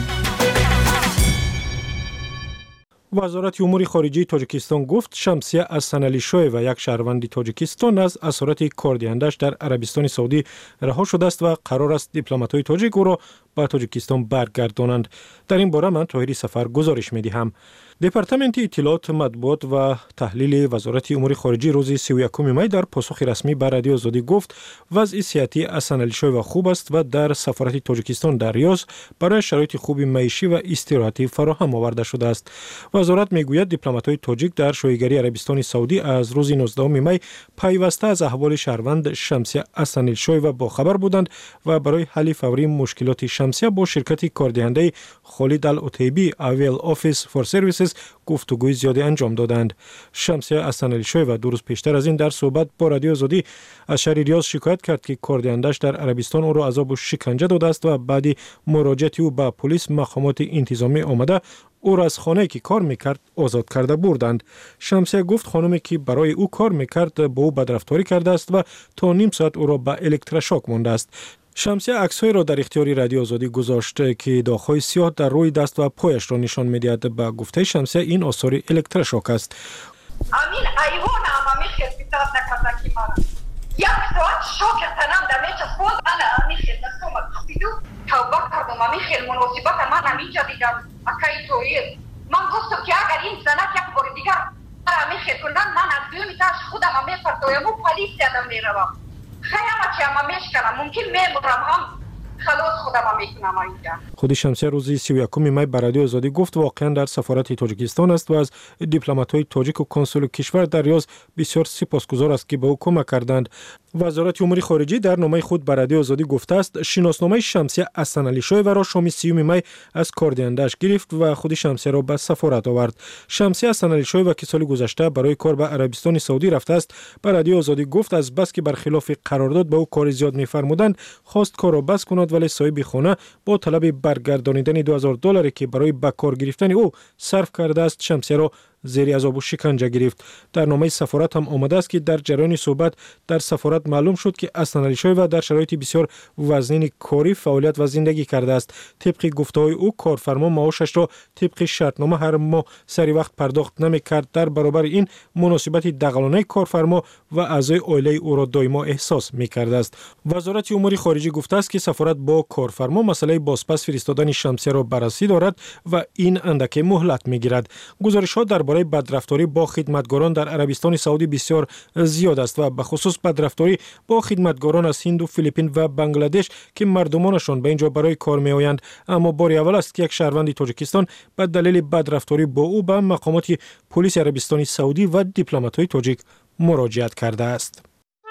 وزارت امور خارجه تاجیکستان گفت شمسیه اسنعلی‌شوی و یک شهروند تاجیکستان از اسارت کاردهنده‌اش در عربستان سعودی رها شده است و قرار است دیپلمات‌های تاجیک او را به تاجیکستان برگردانند. در این باره من طاهری سفر گزارش می‌دهم. دپارتمنت اطلاعات مطبوعات و تحلیل وزارت امور خارجه روز سی و یکم می در پاسخ رسمی به رادیو آزادی گفت وضع صحتی اسنعلی‌شوی خوب است و در سفارت تاجیکستان در ریاض برای شرایط خوب معیشی و استراحتی فراهم آورده شده است. وزارت میگوید دیپلمات‌های تاجیک در شایگری عربستان سعودی از روز نوزدهم می پیوسته از احوال شهروند شمسیه اسنعلی‌شوی و باخبر بودند و برای حل فوری مشکلات شمسیه با شرکت کاردهنده خالد العتیبی اویل آفیس فور سرویسز گفتگوی زیادی انجام دادند. شمسیه اسنعلی‌شوی و دو روز پیشتر از این در صحبت با رادیو آزادی از شهر ریاض شکایت کرد که کاردهنده‌اش در عربستان او را عذاب و شکنجه داده است و بعد مراجعت او به پلیس مقامات انتظامی آمده او را از خانه‌ای که کار میکرد آزاد کرده بردند. شمسیه گفت خانمی که برای او کار میکرد با او بدرفتاری کرده است و تا نیم ساعت او را به الکترشاک مانده است. شمسیه عکس‌های را در اختیار رادیو آزادی گذاشت که داغ‌های سیاه در روی دست و پایش را نشان می‌دهد. به گفته شمسیه این آثار الکترشاک است. امین ایوان هم میخیر بیتات نکرده که من یک ساعت شوک تنم در میچه سوز انا میخیر نستوم خفیدو توبه کردم میخیر مناسبت من همینجا دیدم اکای تویر من گفتم که اگر این زنک یک بار دیگر میخیر کندن من از بیونی تاش خودم میپرتویم و پلیس یادم میروم خیلی که اما میشکنم ممکن میمورم هم خلاص خودم هم میکنم اینجا. خود شمسیه روزی سی و یکم می به رادیو آزادی گفت واقعا در سفارت تاجیکستان است و از دیپلمات‌های تاجیک و کنسول کشور در ریاض بسیار سپاسگزار است که به او کمک کردند. وزارت امور خارجه در نامه خود به رادیو آزادی گفته است شناسنامه شمسیه اسنعلی‌شوی را شام سی می از کاردهنده‌اش گرفت و خود شمسیه را به سفارت آورد. شمسیه اسنعلی‌شوی و که سال گذشته برای کار به عربستان سعودی رفته است به رادیو آزادی گفت از بس که برخلاف قرارداد به او کار زیاد می‌فرمودند خواست کار را بس کند ولی صاحب خانه با طلب برگردانیدن دو هزار دلاری که برای به کار گرفتن او صرف کرده است شمسیه را زیر عذاب و شکنجه گرفت. در نامه سفارت هم آمده است که در جریان صحبت در سفارت معلوم شد که اسنعلی‌شوی و در شرایط بسیار وزنین کاری فعالیت و زندگی کرده است. طبق گفته‌های او کارفرما معاشش را طبق شرطنامه هر ماه سری وقت پرداخت نمی‌کرد. در برابر این مناسبت دغلانه کارفرما و اعضای عائله او را دائما احساس می‌کرده است. وزارت امور خارجه گفته است که سفارت با کارفرما مسئله بازپس فرستادن شمسیه را بررسی دارد و این اندکی مهلت می‌گیرد. گزارش‌ها در برای بدرفتاری با خدمتگاران در عربستان سعودی بسیار زیاد است و به خصوص بدرفتاری با خدمتگاران از هند و فیلیپین و بنگلادش که مردمانشان به اینجا برای کار می آیند. اما بار اول است که یک شهروند تاجیکستان به دلیل بدرفتاری با او به مقامات پلیس عربستان سعودی و دیپلمات‌های تاجیک مراجعت کرده است.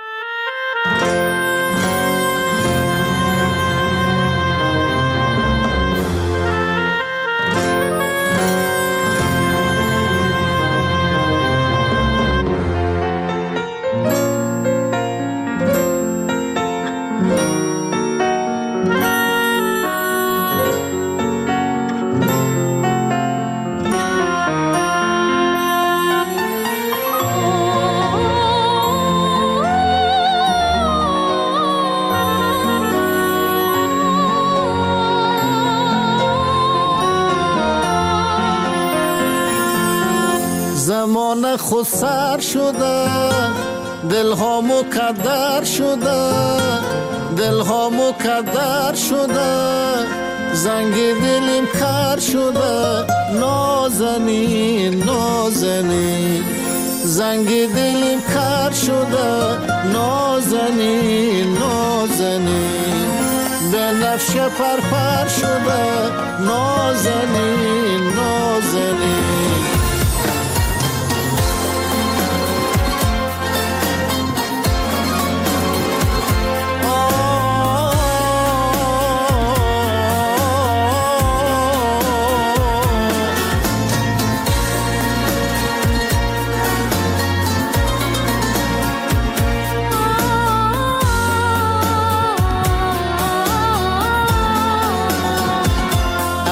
زمان خود سر شده دل ها مکدر شده دل ها مکدر شده زنگ دلیم کر شده نازنین نازنین زنگ دلیم کر شده نازنین نازنین به نفش پرپر شده نازنین نازنین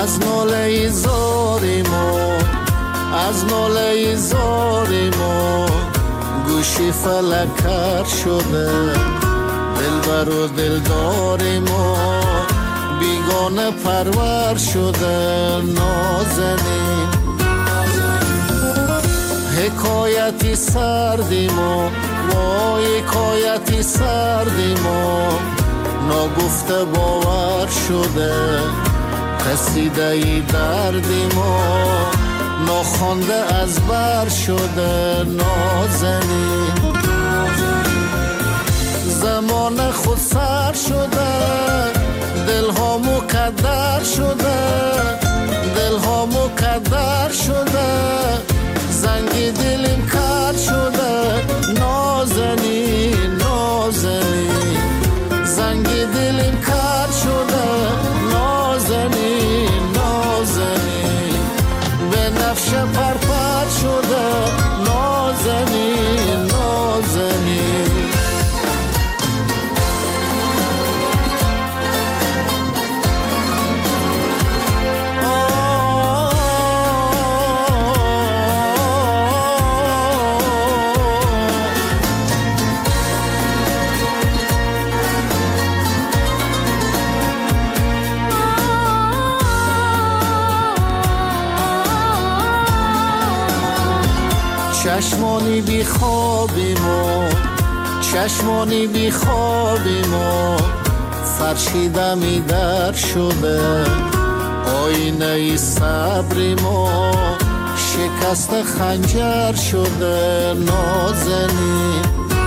از ناله زاری ما از ناله زاری ما گوشی فلکر شده دلبر و دلدار ما بیگانه پرور شده نازنین حکایتی سردی ما وای حکایتی سردی ما ناگفته باور شده رسیده ای دردی ما ناخوانده از بر شده نازنین زمان خود سر شده دلها مکدر شده دلها مکدر شده زنگ دلیم کر شده نازنین نازنین زنگ دلیم کر شده نازنین نازنین به نفش پرپر شده نازنین نازنین چشمانی بی خوابی ما چشمانی بی خوابی ما فرشیده می در شده آینه ای صبری ما شکست خنجر شده نازنین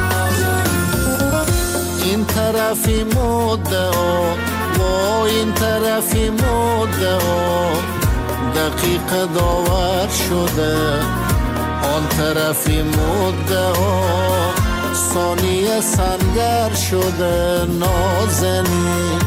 این طرفی مدعا و این طرفی مدعا دقیق داور شده آن طرفی مدعا ثانیه سنگر شده نازنین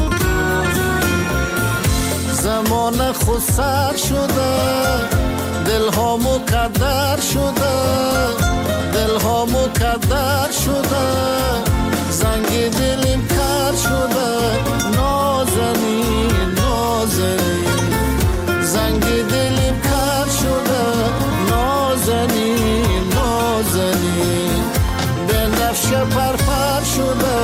زمان خود سر شده دلها مکدر شده دلها مکدر شده زنگ دلیم کر شده نازنین نازنین زنگ دلیم کر شده نازنین نازنین به نفش پرپر شده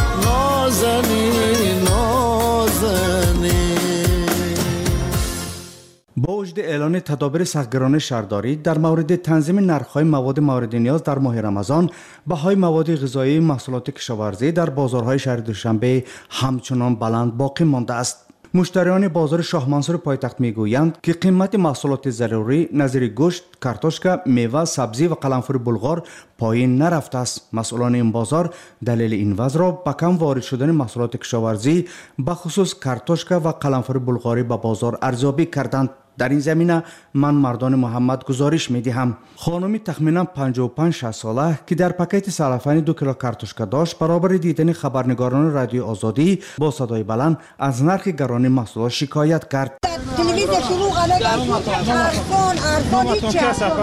نازنین نازنین با وجود اعلان تدابیر سختگیرانه شهرداری در مورد تنظیم نرخ‌های مواد مورد نیاز در ماه رمضان، بهای مواد غذایی محصولات کشاورزی در بازارهای شهر دوشنبه همچنان بلند باقی مانده است. مشتریان بازار شاه منصور پایتخت میگویند که قیمت محصولات ضروری نظیر گوشت، کارتوشکا، میوه، سبزی و قلمفور بلغار پایین نرفته است. مسئولان این بازار دلیل این وضع را به کم وارد شدن محصولات کشاورزی به خصوص کارتوشکا و قلمفور بلغاری به بازار ارزیابی کردند. در این زمینه من مردان محمد گزارش می دهم. خانمی تخمینا پنجاه و پنج شصت ساله که در پاکت سلفانی دو کیلو کارتوشکا داشت برابر دیدن خبرنگاران رادیو آزادی با صدای بلند از نرخ گرانی محصولات شکایت کرد. تلویزیون شروع علیه ارزان ارزانی چه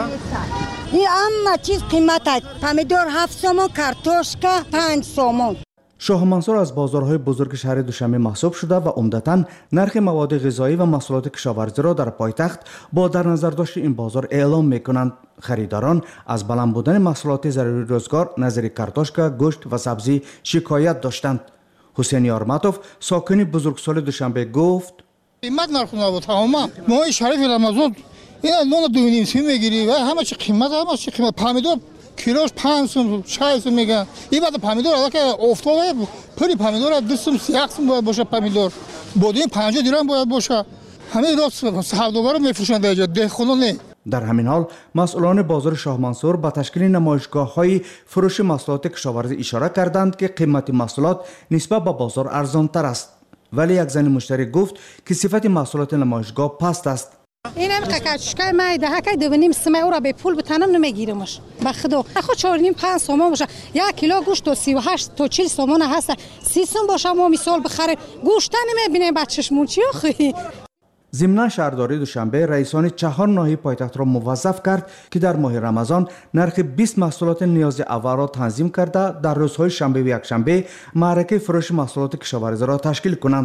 این اما چیز قیمت است. پمیدور هفت سومون، کارتوشکا پنج سومون. شاه منصور از بازارهای بزرگ شهر دوشنبه محسوب شده و عمدتاً نرخ مواد غذایی و محصولات کشاورزی را در پایتخت با در نظر داشت این بازار اعلام می‌کنند. خریداران از بلند بودن محصولات ضروری روزگار نظیر کارتوشکا، گوشت و سبزی شکایت داشتند. حسین یارمتوف ساکن بزرگسال دوشنبه گفت: قیمت نرخ نبود تماما ماه شریف رمضان این نون دو نیم سوم میگیری و همه چی قیمت همه چی قیمت پمیدور کیلوش پنج سوم شش سوم میگن. این بعد پمیدور اگه که افتاده پری پمیدور دو سوم سه سوم باید باشه. پمیدور بودی پنجاه درهم باید باشه. همه راست سوداگرا میفروشن در اینجا دهخونه نه. در همین حال مسئولان بازار شاه منصور با تشکیل نمایشگاه‌های فروش محصولات کشاورزی اشاره کردند که قیمت محصولات نسبت به بازار ارزان‌تر است. ولی یک زن مشتری گفت که صفت محصولات نمایشگاه پست است. این هم کارتوشکای ما ده که دو نیم سمه او را به پول بتنم نمیگیرمش. به خدا خود چهار نیم پنج سوم باشه. یک کیلو گوشت تو سی و هشت تا چهل سوم هست. سی سوم باشه ما مثال بخره گوشت نمیبینه بچه‌شمون چی آخه. ضمن شهرداری دوشنبه رئیسان چهار ناحیه پایتخت را موظف کرد که در ماه رمضان نرخ بیست محصولات نیاز اول را تنظیم کرده در روزهای شنبه و یکشنبه معرکه فروش محصولات کشاورزی را تشکیل کنند.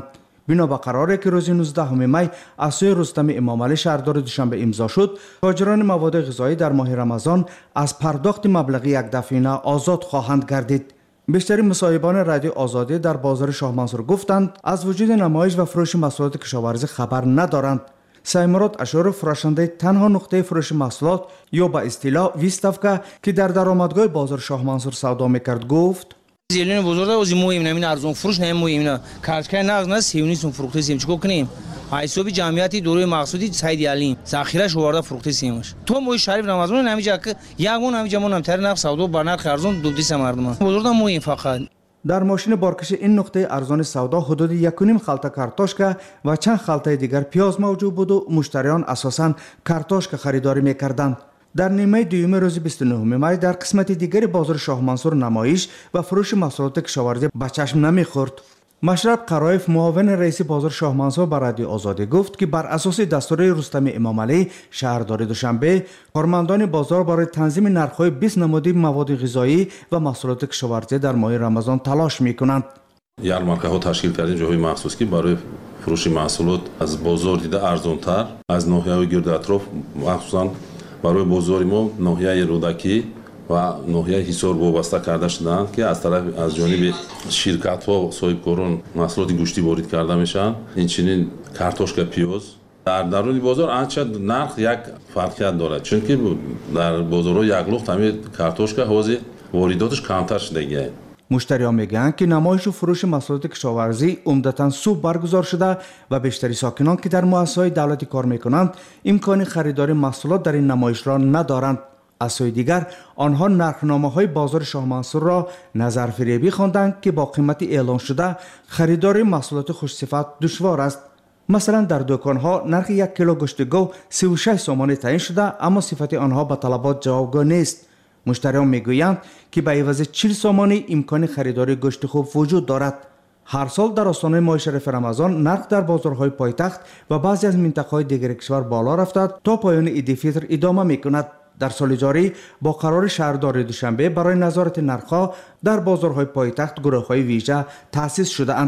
بنا به قراری که روز نوزدهم می از سوی رستم امامعلی شهردار دوشنبه امضا شد، تاجران مواد غذایی در ماه رمضان از پرداخت مبلغی یک دفعینه آزاد خواهند گردید. بیشتری مصاحبان رادیو آزادی در بازار شاه منصور گفتند از وجود نمایش و فروش محصولات کشاورزی خبر ندارند. سایمراد اشور فروشنده تنها نقطه فروش محصولات یا به اصطلاح ویستافکا که در درآمدگاه بازار شاه منصور سودا میکرد گفت: زیلین بزرگ اوزی مهم نمین ارزون فروش نمی مهم نه کارتکای نقد نه سیونیسون فروخته سیم چیکار کنیم؟ حسابی جمعیتی دوره مقصودی سعید علیم ذخیره‌اش ورده فروخته سیمش تو موی شریف رمضان نمیجا که یگمون نمیجا مون نمتر نقد سودا بر نرخ ارزون دو دیس مردم بزرگ مهم فقط در ماشین بارکش این نقطه ارزان سودا حدود یک و نیم خلطه کارتوشکا و چند خلطه دیگر پیاز موجود بود و مشتریان اساساً کارتوشکا خریداری میکردند. در نیمه دوم روز بیست و نهم می در قسمت دیگری بازار شاه منصور نمایش و فروش محصولات کشاورزی به چشم نمیخورد. مشرب قرایف معاون رئیس بازار شاه منصور به رادیو آزادی گفت که بر اساس دستور رستم امامعلی شهردار دوشنبه کارمندان بازار برای تنظیم نرخ‌های بیست نمادی مواد غذایی و محصولات کشاورزی در ماه رمضان تلاش می‌کنند. ярмаркаҳо ташкил кардем ҷойҳои махсус ки барои фурӯши маҳсулот аз бозор дида арзонтар аз ноҳияҳои гирду атроф махсусан барои бозори мо ноҳияи рӯдакӣ ва ноҳияи ҳисор вобаста карда шудаанд ки аз тарафи аз ҷониби ширкатҳо соҳибкорон маҳсулоти гӯшти ворид карда мешаванд. инчунин картошка пиёз дар даруни бозор анча нарх як фарқият дорад чунки дар бозорҳо яклух ҳамин картошка ҳозир воридоташ камтар шудагиаст. مشتریان میگویند که نمایش و فروش محصولات کشاورزی عمدتاً صبح برگزار شده و بیشتری ساکنان که در مؤسسه‌های دولتی کار میکنند امکان خریداری محصولات در این نمایش را ندارند. از سوی دیگر آنها نرخنامه‌های بازار شاه منصور را نظرفریبی خواندند که با قیمت اعلان شده خریداری محصولات خوش‌صفت دشوار است. مثلا در دکان‌ها نرخ یک کیلو گوشت گاو سی و شش سومانی تعیین شده اما صفت آنها به طلبات جوابگو نیست. مشتریان میگویند که به عوض چهل سومانی امکان خریداری گوشت خوب وجود دارد. هر سال در آستانه ماه شریف رمضان نرخ در بازارهای پایتخت و بعضی از منطقه‌های دیگر کشور بالا رفته تا پایان عید فطر ادامه میکند. در سال جاری با قرار شهردار دوشنبه برای نظارت نرخ‌ها در بازارهای پایتخت گروه‌های ویژه تأسیس شده‌اند.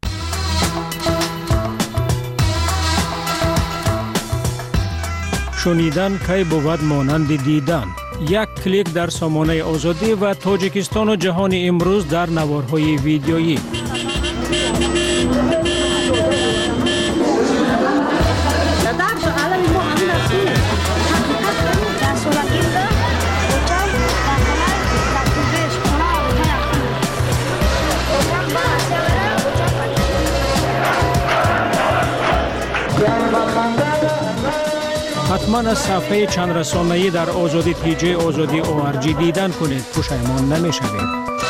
شنیدن کی بود مانند دیدن. یک کلیک در سامانه آزادی و تاجیکستان و جهان امروز در نوارهای ویدیویی. حتما از صفحه چند رسانه‌ای در آزادی تی جی آزادی او آر جی دیدن کنید. پشیمان نمی‌شوید.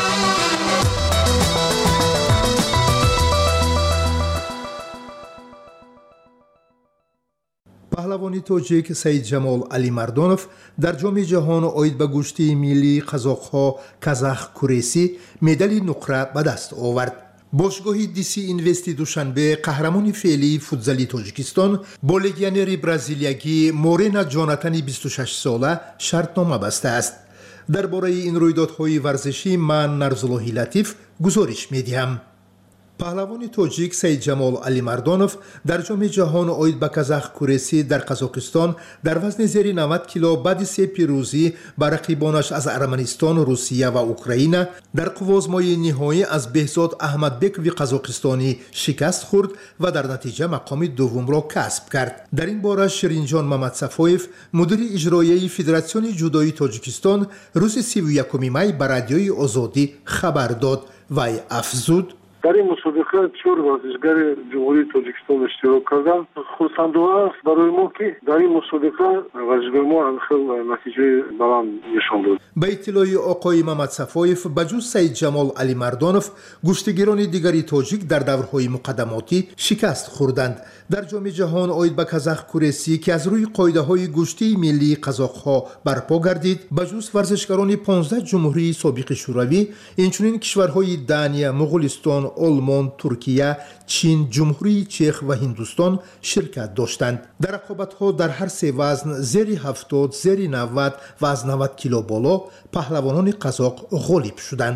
پهلوانی تاجیک سید جمال علی مردانوف در جام جهان اوید به گوشتی ملی قزاق‌ها کازاخ کوریسی مدال نقره به دست آورد. باشگاه دیسی اینوستی دوشنبه قهرمان فعلی فوتزالی تاجیکستان با لگیونر برزیلیایی مورینا جاناتانی بیست و شش ساله شرطنامه بسته است. درباره این رویدادهای ورزشی من نرزاللهی لطیف گزارش می‌دهم. پهلوان تاجیک سید جمال علی مردانوف در جام جهان اوید به کازاخ کوریسی در قزاقستان در وزن زیر نود کیلو بعد سه پیروزی بر رقیبانش از ارمنستان، روسیه و اوکراین در قوازمای نهایی از بهزاد احمدبکوی قزاقستانی شکست خورد و در نتیجه مقام دوم را کسب کرد. در این باره شرینجان محمد صفایف مدیر اجرایی فدراسیون جودویی تاجیکستان روز سی و یکم می به رادیوی آزادی خبر داد و افزود: در این مسابقه چهار ورزشگر جمهوری تاجیکستان اشتراک کردند. خرسندانه است برای ما که در این مسابقه ورزشگر ما خیلی نتیجه بلند نشان داد. به اطلاع آقای محمد صفایف بجز سید جمال علی مردانوف گشتگیران دیگری تاجیک در دورهای مقدماتی شکست خوردند. در جام جهان اوید به کازاخ کوریسی که از روی قاعده های گشتی ملی قزاق‌ها برپا گردید بجز ورزشکاران پانزده جمهوری سابق شوروی اینچنین کشورهای دانیا، مغولستان، آلمان، ترکیه، چین، جمهوری چک و هندوستان شرکت داشتند. در رقابت‌ها در هر سه وزن زیر هفتاد، زیر نود و از نود کیلو بالا پهلوانان قزاق غالب شدند.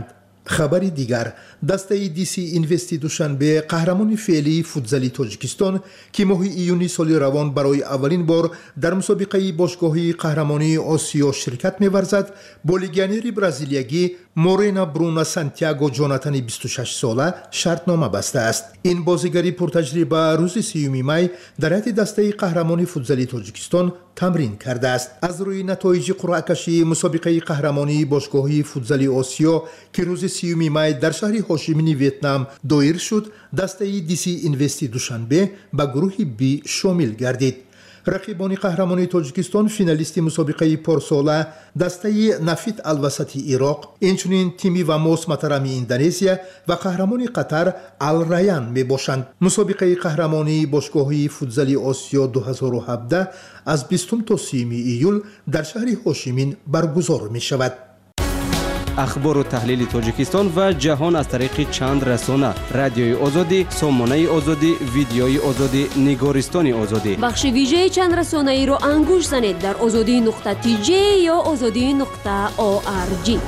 خبری دیگر، دسته دیسی اینوستی دوشنبه قهرمان فعلی فوتزالی تاجیکستان که ماه ایونی سال روان برای اولین بار در مسابقه باشگاهی قهرمانی آسیا شرکت می‌ورزد، با لیگیونر برزیلیایی مورینا برونو سانتیاگو جوناتان بیست و شش ساله شرطنامه بسته است. این بازیگری پرتجربه روز سیوم می در هیئت دسته قهرمانی فوتزالی تاجیکستان تمرین کرده است. از روی نتایج قرعه کشی مسابقه قهرمانی باشگاهی فوتزالی آسیا که روز سیوم می در شهر هاشیمینی ویتنام دایر شد، دسته دیسی اینوستی دوشنبه به گروه بی شامل گردید. رقیبان قهرمانی تاجیکستان فینالیست مسابقه پارساله دسته نفیت الوسطی عراق، اینچنین تیمی و موس مترمی اندونزیا و قهرمانی قطر الریان می باشند. مسابقه قهرمانی باشگاهی فوتزالی آسیا دو هزار و هفده از بیستم تا سیوم ایول در شهر هاشیمین برگزار می شود. اخبار و تحلیل تاجیکستان و جهان از طریق چند رسانه: رادیوی آزادی، سامانه آزادی، ویدیوی آزادی، نگارستان آزادی. بخش ویژه چند رسانه ای را انگوش زنید در آزادی نقطه تی جی یا آزادی نقطه او آر جی.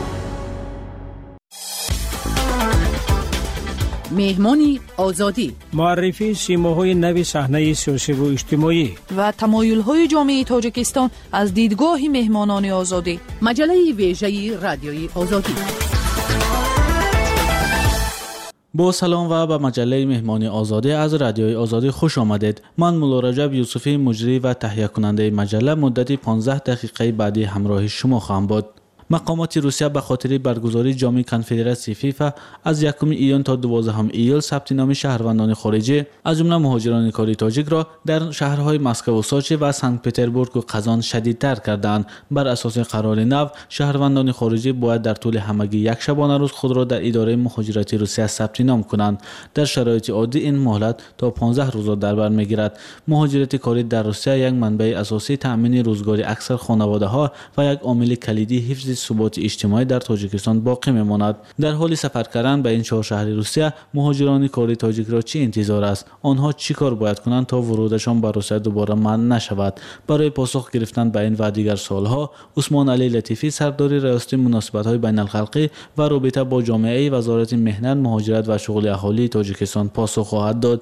مهمانی آزادی، معرفی سیماهای نو صحنه سیاسی و اجتماعی و تمایل‌های جامعه تاجیکستان از دیدگاه مهمانان آزادی. مجله ویژه رادیوی آزادی. با سلام و به مجله مهمانی آزادی از رادیوی آزادی خوش آمدید. من مولا رجب یوسفی مجری و تهیه کننده مجله مدت پانزده دقیقه بعدی همراهی شما خواهم بود. مقامات روسیه به خاطر برگزاری جام کنفدراسیون فیفا از یکم ایون تا دوازدهم ایول ثبت نام شهروندان خارجی از جمله مهاجران کاری تاجیک را در شهرهای مسکو و سوچی و سنت پتربورگ و قزان شدیدتر کردند. بر اساس قرار نو، شهروندان خارجی باید در طول همگی یک شبانه روز خود را در اداره مهاجرتی روسیه ثبت نام کنند. در شرایط عادی این مهلت تا پانزده روز در بر میگیرد. مهاجرت کاری در روسیه یک منبع اساسی تامین روزگاری اکثر خانواده‌ها و یک عامل کلیدی حفظ ثبات اجتماعی در تاجیکستان باقی میماند. در حال سفر کردن به این چهار شهر روسیه، مهاجران کاری تاجیک را چه انتظار است؟ آنها چی کار باید کنند تا ورودشان به روسیه دوباره منع نشود؟ برای پاسخ گرفتن به این و دیگر سوالها، عثمان علی لطیفی سردار ریاست مناسبت‌های بین‌الخلقی و رابطه با جامعه وزارت مهنت، مهاجرت و شغل اهالی تاجیکستان پاسخ خواهد داد.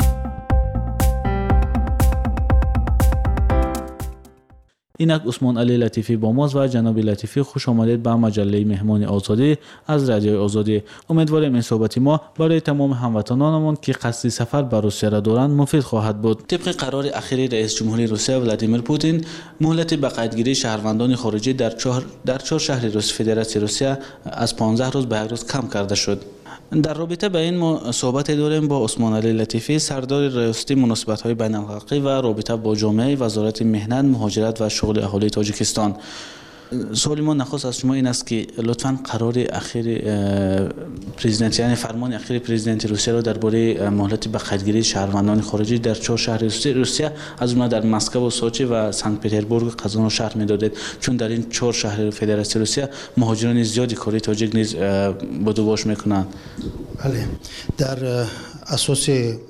اینک عثمان علی لطیفی با ماست و جناب لطیفی خوش آمدید به مجله مهمان آزادی از رادیوی آزادی. امیدواریم این صحبت ما برای تمام هموطنانمان که قصد سفر به روسیه را دارند مفید خواهد بود. طبق قرار اخیر رئیس جمهوری روسیه ولادیمیر پوتین، مهلت به قیدگیری شهروندان خارجی در چهار در چهار شهر روس فدراسیون روسیه از پانزده روز به یک روز کم کرده شد. در رابطه به این ما صحبت داریم با عثمان علی لطیفی سردار ریاست مناسبت‌های بین‌الخلقی و رابطه با جامعه وزارت مهنت، مهاجرت و شغل اهالی تاجیکستان. سوال ما نخست از شما این است که لطفاً قرار اخیر پرزیدنت یعنی فرمان اخیر پرزیدنت روسیه را درباره مهلت به قیدگیری شهروندان خارجی در چهار شهر روسیه از جمله در مسکو و سوچی و سنت پتربورگ قزان و شهر می‌دادید، چون در این چهار شهر فدراسیون روسیه مهاجران زیادی کاری تاجیک نیز بدوباش میکنند. بله، در اساس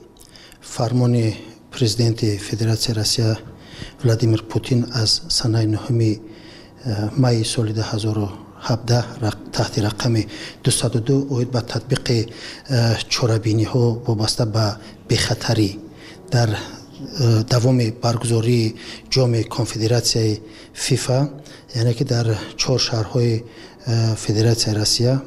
فرمان پرزیدنت فدراسیون روسیه ولادیمیر پوتین از سنه نهم مای سال دو هزار و هفده تحت رقم دویست و دو اوید به تطبیق چاره‌بینی ها وابسته به بی‌خطری در دوام برگزاری جام کنفدراسیون فیفا، یعنی که در چهار شهرهای فدراسیون روسیه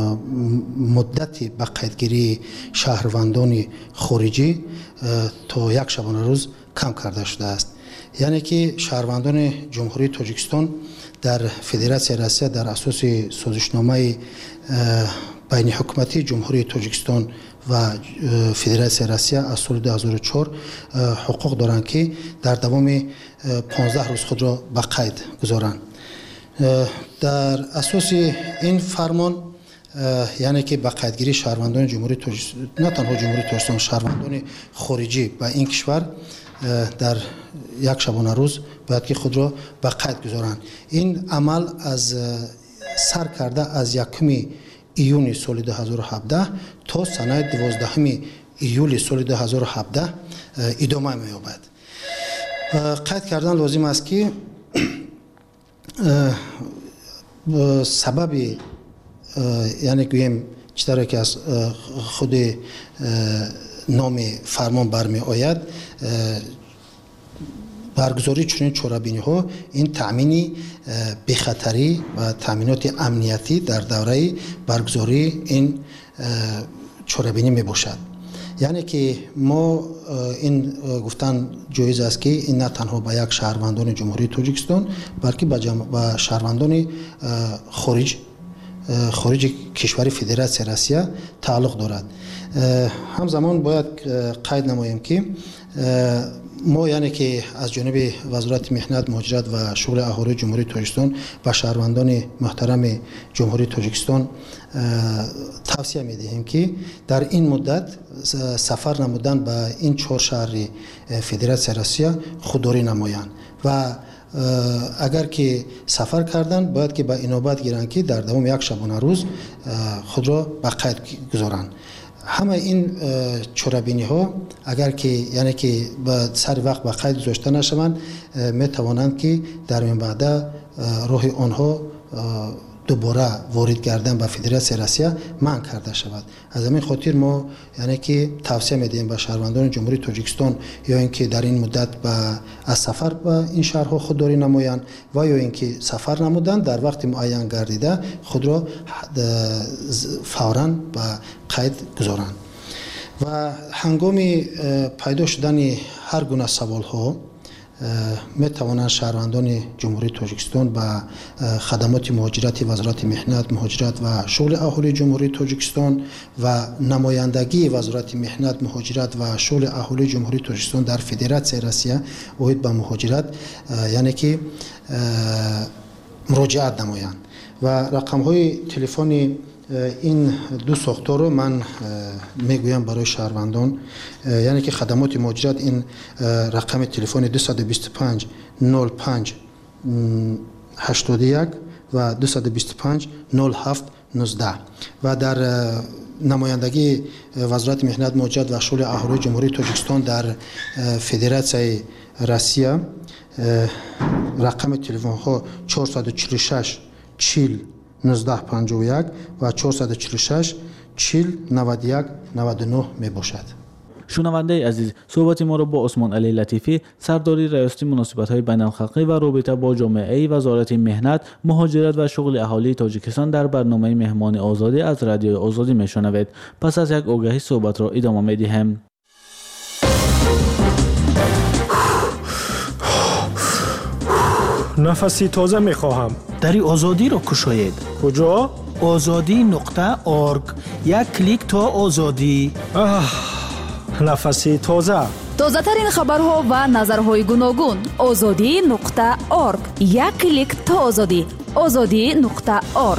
مدت به قیدگیری شهروندان خارجی تا یک شبانه روز کم کرده شده است. یعنی که شهروندان جمهوری تاجیکستان در فدراسیون روسیه در اساس سازشنامه بین حکومتی جمهوری تاجیکستان و فدراسیون روسیه از سال دو هزار و چهار حقوق دارند که در دوام پانزده روز خود را به قید گذارند. در اساس این فرمان، یعنی که به قیدگیری شهروندان جمهوری تاجیکستان، نه تنها جمهوری تاجیکستان، شهروندان خارجی به این کشور در یک شبانه روز باید که خود را به قید گذارند. این عمل از سر کرده از یکم ایون سال دو هزار و هفده تا سنه دوازدهم ایول سال دو هزار و هفده ادامه می‌یابد. قید کردن لازم است که سبب یعنی گویم چطور که از خود نام فرمان برمی آید برگزاری چنین چورابینی ها این تأمین بی‌خطری و تأمینات امنیتی در دوره برگزاری این چورابینی می باشد. یعنی که ما این گفتن جایز است که این نه تنها به یک شهروندان جمهوری تاجیکستان بلکه به جم... شهروندان خارج خارج کشور فدراسیون روسیه تعلق دارد. همزمان باید قید نماییم که ما یعنی که از جانب وزارت محنت مهاجرت و شغل اهالی جمهوری تاجیکستان و شهروندان محترم جمهوری تاجیکستان توصیه می دهیم که در این مدت سفر نمودن به این چهار شهر فدراسیون روسیه خودداری نمایند و اگر که سفر کردن باید که به اینابت گیرند که در دوام یک شبانه روز خود را به قید گذارند. همه این چورابینی ها اگر که یعنی که به سر وقت به قید گذاشته نشوند می توانند که در این بعد راه آنها دوباره وارد کردن به فدراسیون روسیه منع کرده شود. از همین خاطر ما یعنی که توصیه میدیم به شهروندان جمهوری تاجیکستان یا اینکه در این مدت به از سفر به این شهرها خودداری نمایند و یا اینکه سفر نمودن در وقت معین گردیده خود را فوراً به قید گذارند. و هنگام پیدا شدن هر گونه سوال ها می توانند شهروندان جمهوری تاجیکستان به خدمات مهاجرت وزارت محنت مهاجرت و شغل اهالی جمهوری تاجیکستان و نمایندگی وزارت محنت مهاجرت و شغل اهالی جمهوری تاجیکستان در فدراسیون روسیه اوید به مهاجرت یعنی که مراجعت نمایند و رقم های تلفن این دو ساختار رو من میگویم برای شهروندان یعنی که خدمات مهاجرت این رقم تلفن دو دو پنج نود و پنج هشتاد و یک و دو دو پنج نود و هفت نوزده و در نمایندگی وزارت محنت مهاجرت و شغل اهالی جمهوری تاجیکستان در فدراسیون روسیه رقم تلفن ها چهارصد و چهل و شش چهل نوزده پنجاه و یک و چهارصد و چهل و شش چهل نود و یک نود و نه می باشد. شنونده عزیز، صحبت ما را با عثمان علی لطیفی سرداری ریاست مناسبت‌های بین‌الخلقی و رابطه با جامعه وزارت محنت مهاجرت و شغل اهالی تاجیکستان در برنامه مهمان آزادی از رادیو آزادی میشنوید. پس از یک آگهی صحبت را ادامه می‌دهیم. نفسی تازه می‌خواهم. دری آزادی را کشاید. کجا؟ آزادی نقطه ارگ. یک کلیک تا آزادی. نفسی تازه. تازه ترین خبرها و نظرهای گوناگون. آزادی نقطه ارگ. یک کلیک تا آزادی. آزادی نقطه ارگ.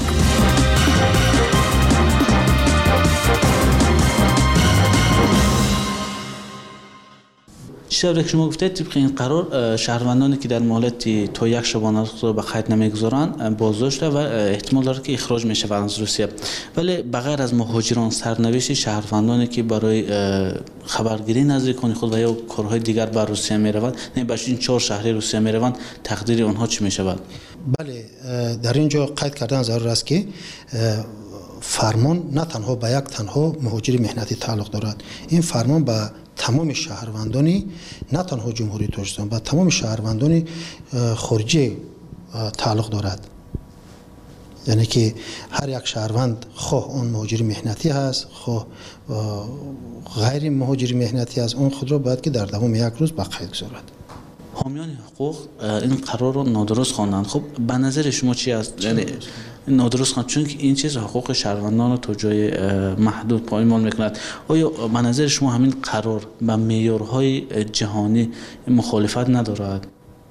چطور که شما گفتید طبق این قرار شهروندانی که در مهلت تا یک شبانه رو به قید نمیگذارند بازداشته و احتمال داره که اخراج میشه از روسیه. ولی بغیر از مهاجران سرنوشت شهروندانی که برای خبرگیری نزدیکان خود و یا کارهای دیگر بر روسیه میروند نه باشه این چهار شهری روسیه میروند تقدیر آنها چی میشود؟ بله در اینجا قید کردن ضرور است که فرمان نه تنها به یک تنها مهاجر مهنتی تعلق دارد. این فرمان به تمام شهروندانی نه تنها جمهوری تاجیکستان و تمام شهروندانی خارجی تعلق دارد. یعنی که هر یک شهروند خواه اون مهاجر مهنتی هست خواه غیر مهاجر مهنتی هست اون خود را باید که در دوام یک روز به قید گذارد. حامیان حقوق این قرار رو نادرست خواندند. خب به نظر شما چی است؟ یعنی نادرست خواند چون که این چیز حقوق شهروندان رو تا جای محدود پایمال میکند. آیا به نظر شما همین قرار به معیارهای جهانی مخالفت ندارد؟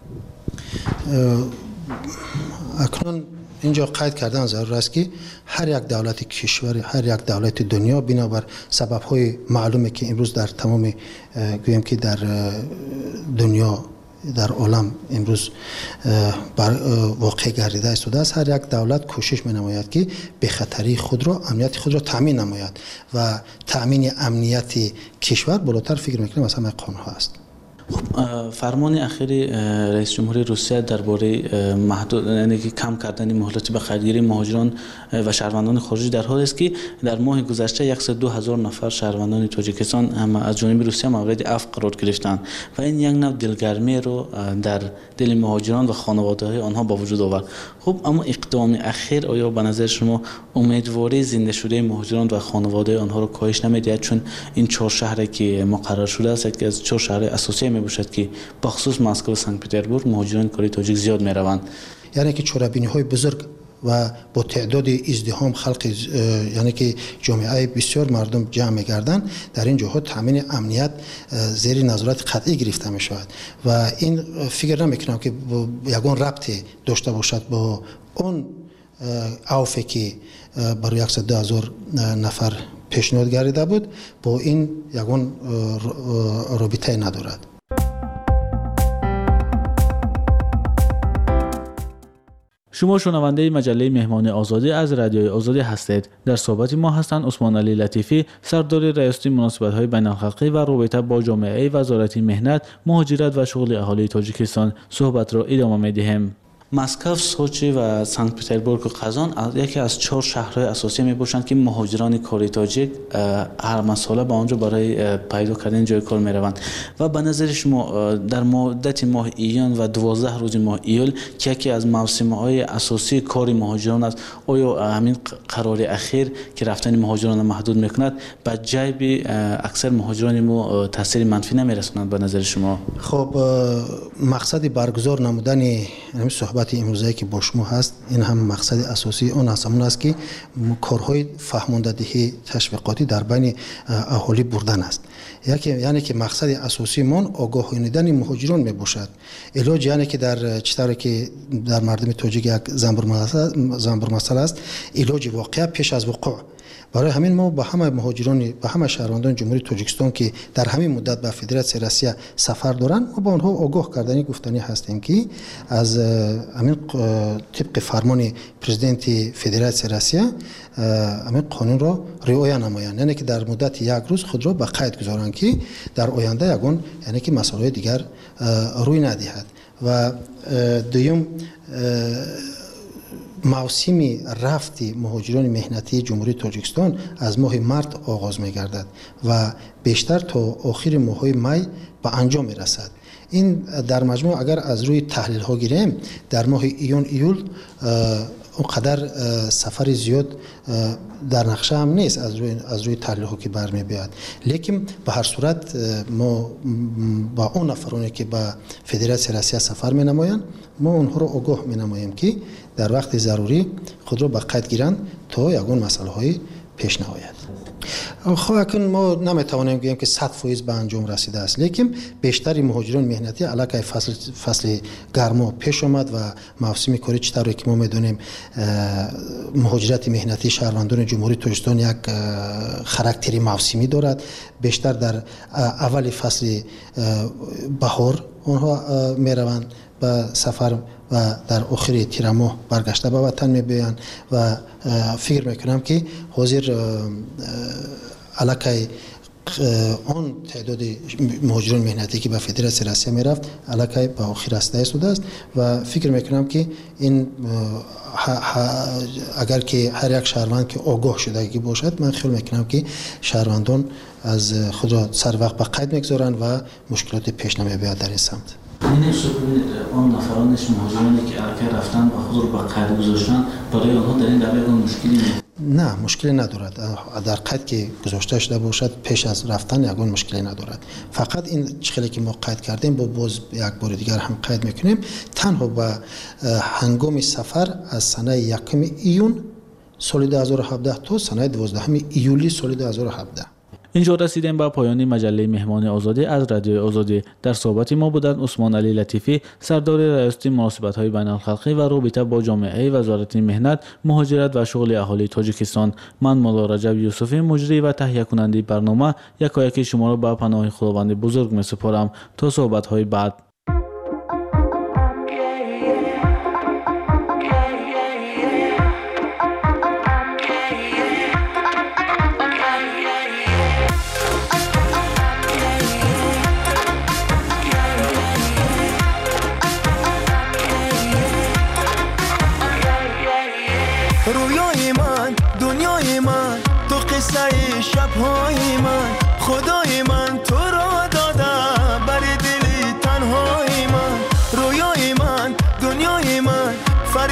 اکنون اینجا قید کردن ضرور است که هر یک دولت کشور هر یک دولت دنیا بنابر سبب‌های معلومه که امروز در تمام گویم که در دنیا در عالم امروز بر واقع گردیده است است هر یک دولت کوشش می نماید که به خطری خود را امنیت خود را تامین نماید و تامین امنیت کشور بالاتر فکر میکنم از همه قانون ها است. فرمان اخیر رئیس جمهوری روسیه درباره محدود یعنی که کم کردن مهلت به خریدگیری مهاجران و شهروندان خارجی در حالی است که در ماه گذشته صد و دو هزار نفر شهروندان تاجیکستان هم از جانب روسیه مورد عفو قرار گرفتند و این یک نوع دلگرمی رو در دل مهاجران و خانواده‌های آنها با وجود آورد. خب اما اقدام اخیر آیا به نظر شما امیدواری زنده شده مهاجران و خانواده آنها رو کاهش نمی‌دهد؟ چون این چهار شهری که مقرر شده است که از چهار شهر اساسی میباشد که بخصوص مسکو و سنت پترزبورگ مهاجران کاری تاجیک زیاد میروند. یعنی که چرابینی‌های بزرگ و با تعداد ازدحام خلق یعنی که جامعه بسیار مردم جمع می‌گردند در این جهات تامین امنیت زیر نظارت قطعی گرفته می‌شود و این فکر نمی‌کنم که یگان ربطی داشته باشد با اون عفوی که برای صد و دو هزار نفر پیشنهاد گردیده بود با این یگان رابطه ندارد. شما شنونده مجله مهمان آزادی از رادیوی آزادی هستید. در صحبت ما هستند عثمان علی لطیفی، سردار ریاستی مناسبت‌های بین‌الخلقی و رابطه با جامعه وزارت مهنت، مهاجرت و شغل اهالی تاجیکستان. صحبت را ادامه می‌دهیم. مسکو، سوچی و سنت پترزبورگ و قزان یکی از چهار شهرهای اساسی میباشند که مهاجران کاری تاجیک هر مساله به آنجا برای پیدا کردن جای کار میروند و به نظر شما در مدت ماه ایان و دوازده روز ماه ایول که یکی از موسم‌های اساسی کار مهاجران است، آیا همین قرار اخیر که رفتن مهاجران محدود میکند به جیب اکثر مهاجران ما تاثیر منفی نمیرساند به نظر شما؟ خب مقصد برگزار نمودن همین صحبت امروزی که با شما هست این هم مقصد اساسی اون هستمون است که کارهای فهماندهی تشویقاتی در بین اهالی بردن است. یکی یعنی که مقصد اساسی من آگاهانیدن مهاجران میباشد. علاج یعنی که در چطوری که در مردم تاجیک یک زنبور مسئله زنبور مسئله است، علاج واقعا پیش از وقوع. برای همین ما با همه مهاجران با همه شهروندان جمهوری تاجیکستان که در همین مدت به فدراسیون روسیه سفر دارند ما با آنها آگاه کردنی گفتنی هستیم که از همین طبق فرمان پرزیدنت فدراسیون روسیه همین قانون را رعایت نمایند، یعنی که در مدت یک روز خود را به قید گذارند که در آینده یگان یعنی که مسائل دیگر روی ندهد. و دوم موسم رفت مهاجران مهنتی جمهوری تاجیکستان از ماه مارت آغاز می گردد و بیشتر تا آخر ماه می به انجام می رسد. این در مجموع اگر از روی تحلیل ها گیریم در ماه ایون ایول اونقدر سفر زیاد در نقشه هم نیست از روی از روی تحلیل ها که برمی بیاد، لیکن به هر صورت ما با اون نفرانی که به فدراسیون روسیه سفر می نمایند ما اونها رو آگاه می نماییم که در وقت ضروری خود را به قید گیرند تا یگان مسئله های پیش نیاید. خب اکنون ما نمیتوانیم بگیم که صد فیصد به انجام رسیده است، لیکن بیشتری مهاجران مهنتی علاقه فصل فصل گرما پیش آمد و موسم کاری چطوری که ما میدونیم مهاجرت مهنتی شهروندان جمهوری تاجیکستان یک خاراکتری موسمی دارد. بیشتر در اول فصل بهار آنها میروند به سفر و در آخر تیر ماه برگشته به وطن میبیان و فکر میکنم که حاضر علاقه آن تعداد مهاجران مهنتی که به فدراسیون روسیه میرفت علاقه به آخر رسیده شده است و فکر میکنم که این اگر که هر یک شهروند که آگاه شدگی باشد من خیال میکنم که شهروندان از خود را سر وقت به قید میگذارند و مشکلات پیش نمیاد در این سمت. این شکل آن نفرانش مهاجرانی که عرکه رفتن و خود رو به قید گذاشتن برای آنها در این دوره مشکلی نیست؟ نه مشکلی ندارد. در قید که گذاشته شده باشد پیش از رفتن یگان مشکلی ندارد. فقط این چخلی که ما قید کردیم با باز یک بار دیگر هم قید میکنیم تنها با هنگام سفر از سنه یکم ایون سال دو هزار و هفده تا سنه دوازدهم ایولی سال دو هزار و هفده. اینجا رسیدیم به پایان مجله مهمان آزادی از رادیو آزادی. در صحبت ما بودند عثمان علی لطیفی، سردار ریاستی مناسبت‌های بین‌الخلقی و رابطه با جامعه وزارت مهنت، مهاجرت و شغل اهالی تاجیکستان. من مولا رجب یوسفی، مجری و تهیه کننده برنامه، یکایک شما را به پناه خداوند بزرگ می‌سپارم تا صحبت‌های بعد.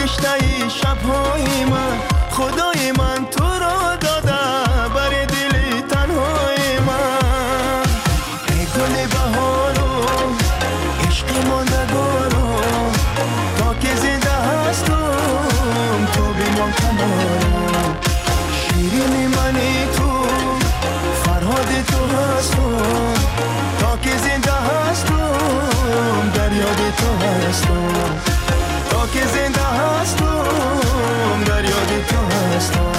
فرشته شبهای من خدای من تو را داده بر دل تنهای من ای گل بهارو عشق ماندگارو تا که زنده هستم تو بیمان کنارو شیرین منی تو فرهاد تو هستم تا که زنده هستم در یاد تو هستم تا که زنده هستم در یاد تو هستم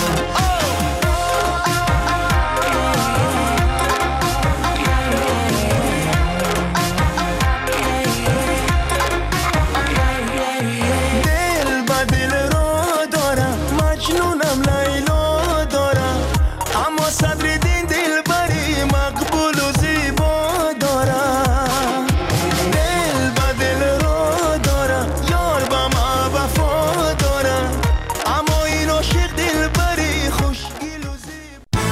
دل با دل را دارم مجنونم لیلا دارم اما صدر دین دل بری مقبول و زیبا دارم دل با دل را دارم یار با ما وفا دارم اما این عاشق دل بری خوشگل و زیبا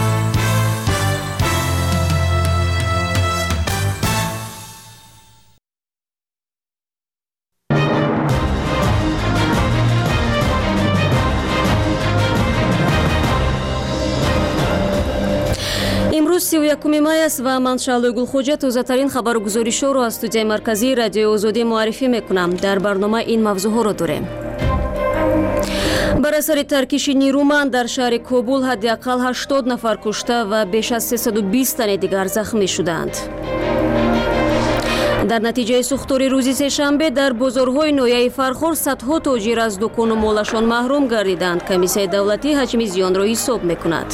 имрӯз سی و якуми май аст ва ман шаҳлои гулхоҷа тозатарин хабару гузоришҳоро аз студияи марказии радиои озодӣ муаррифӣ мекунам. дар барнома ин мавзӯъҳоро дорем. бар асари таркиши нируманд дар шаҳри Кобул ҳадди ақал ҳаштод нафар кушта ва беш аз сесаду бист тани дигар захмӣ шуданд. дар натиҷаи сӯхтори рӯзи сешанбе дар бозорҳои ноҳияи Фархор садҳо тоҷир аз дукону молашон маҳрум гардиданд. Комиссияи давлатӣ ҳаҷми зиёнро ҳисоб мекунад.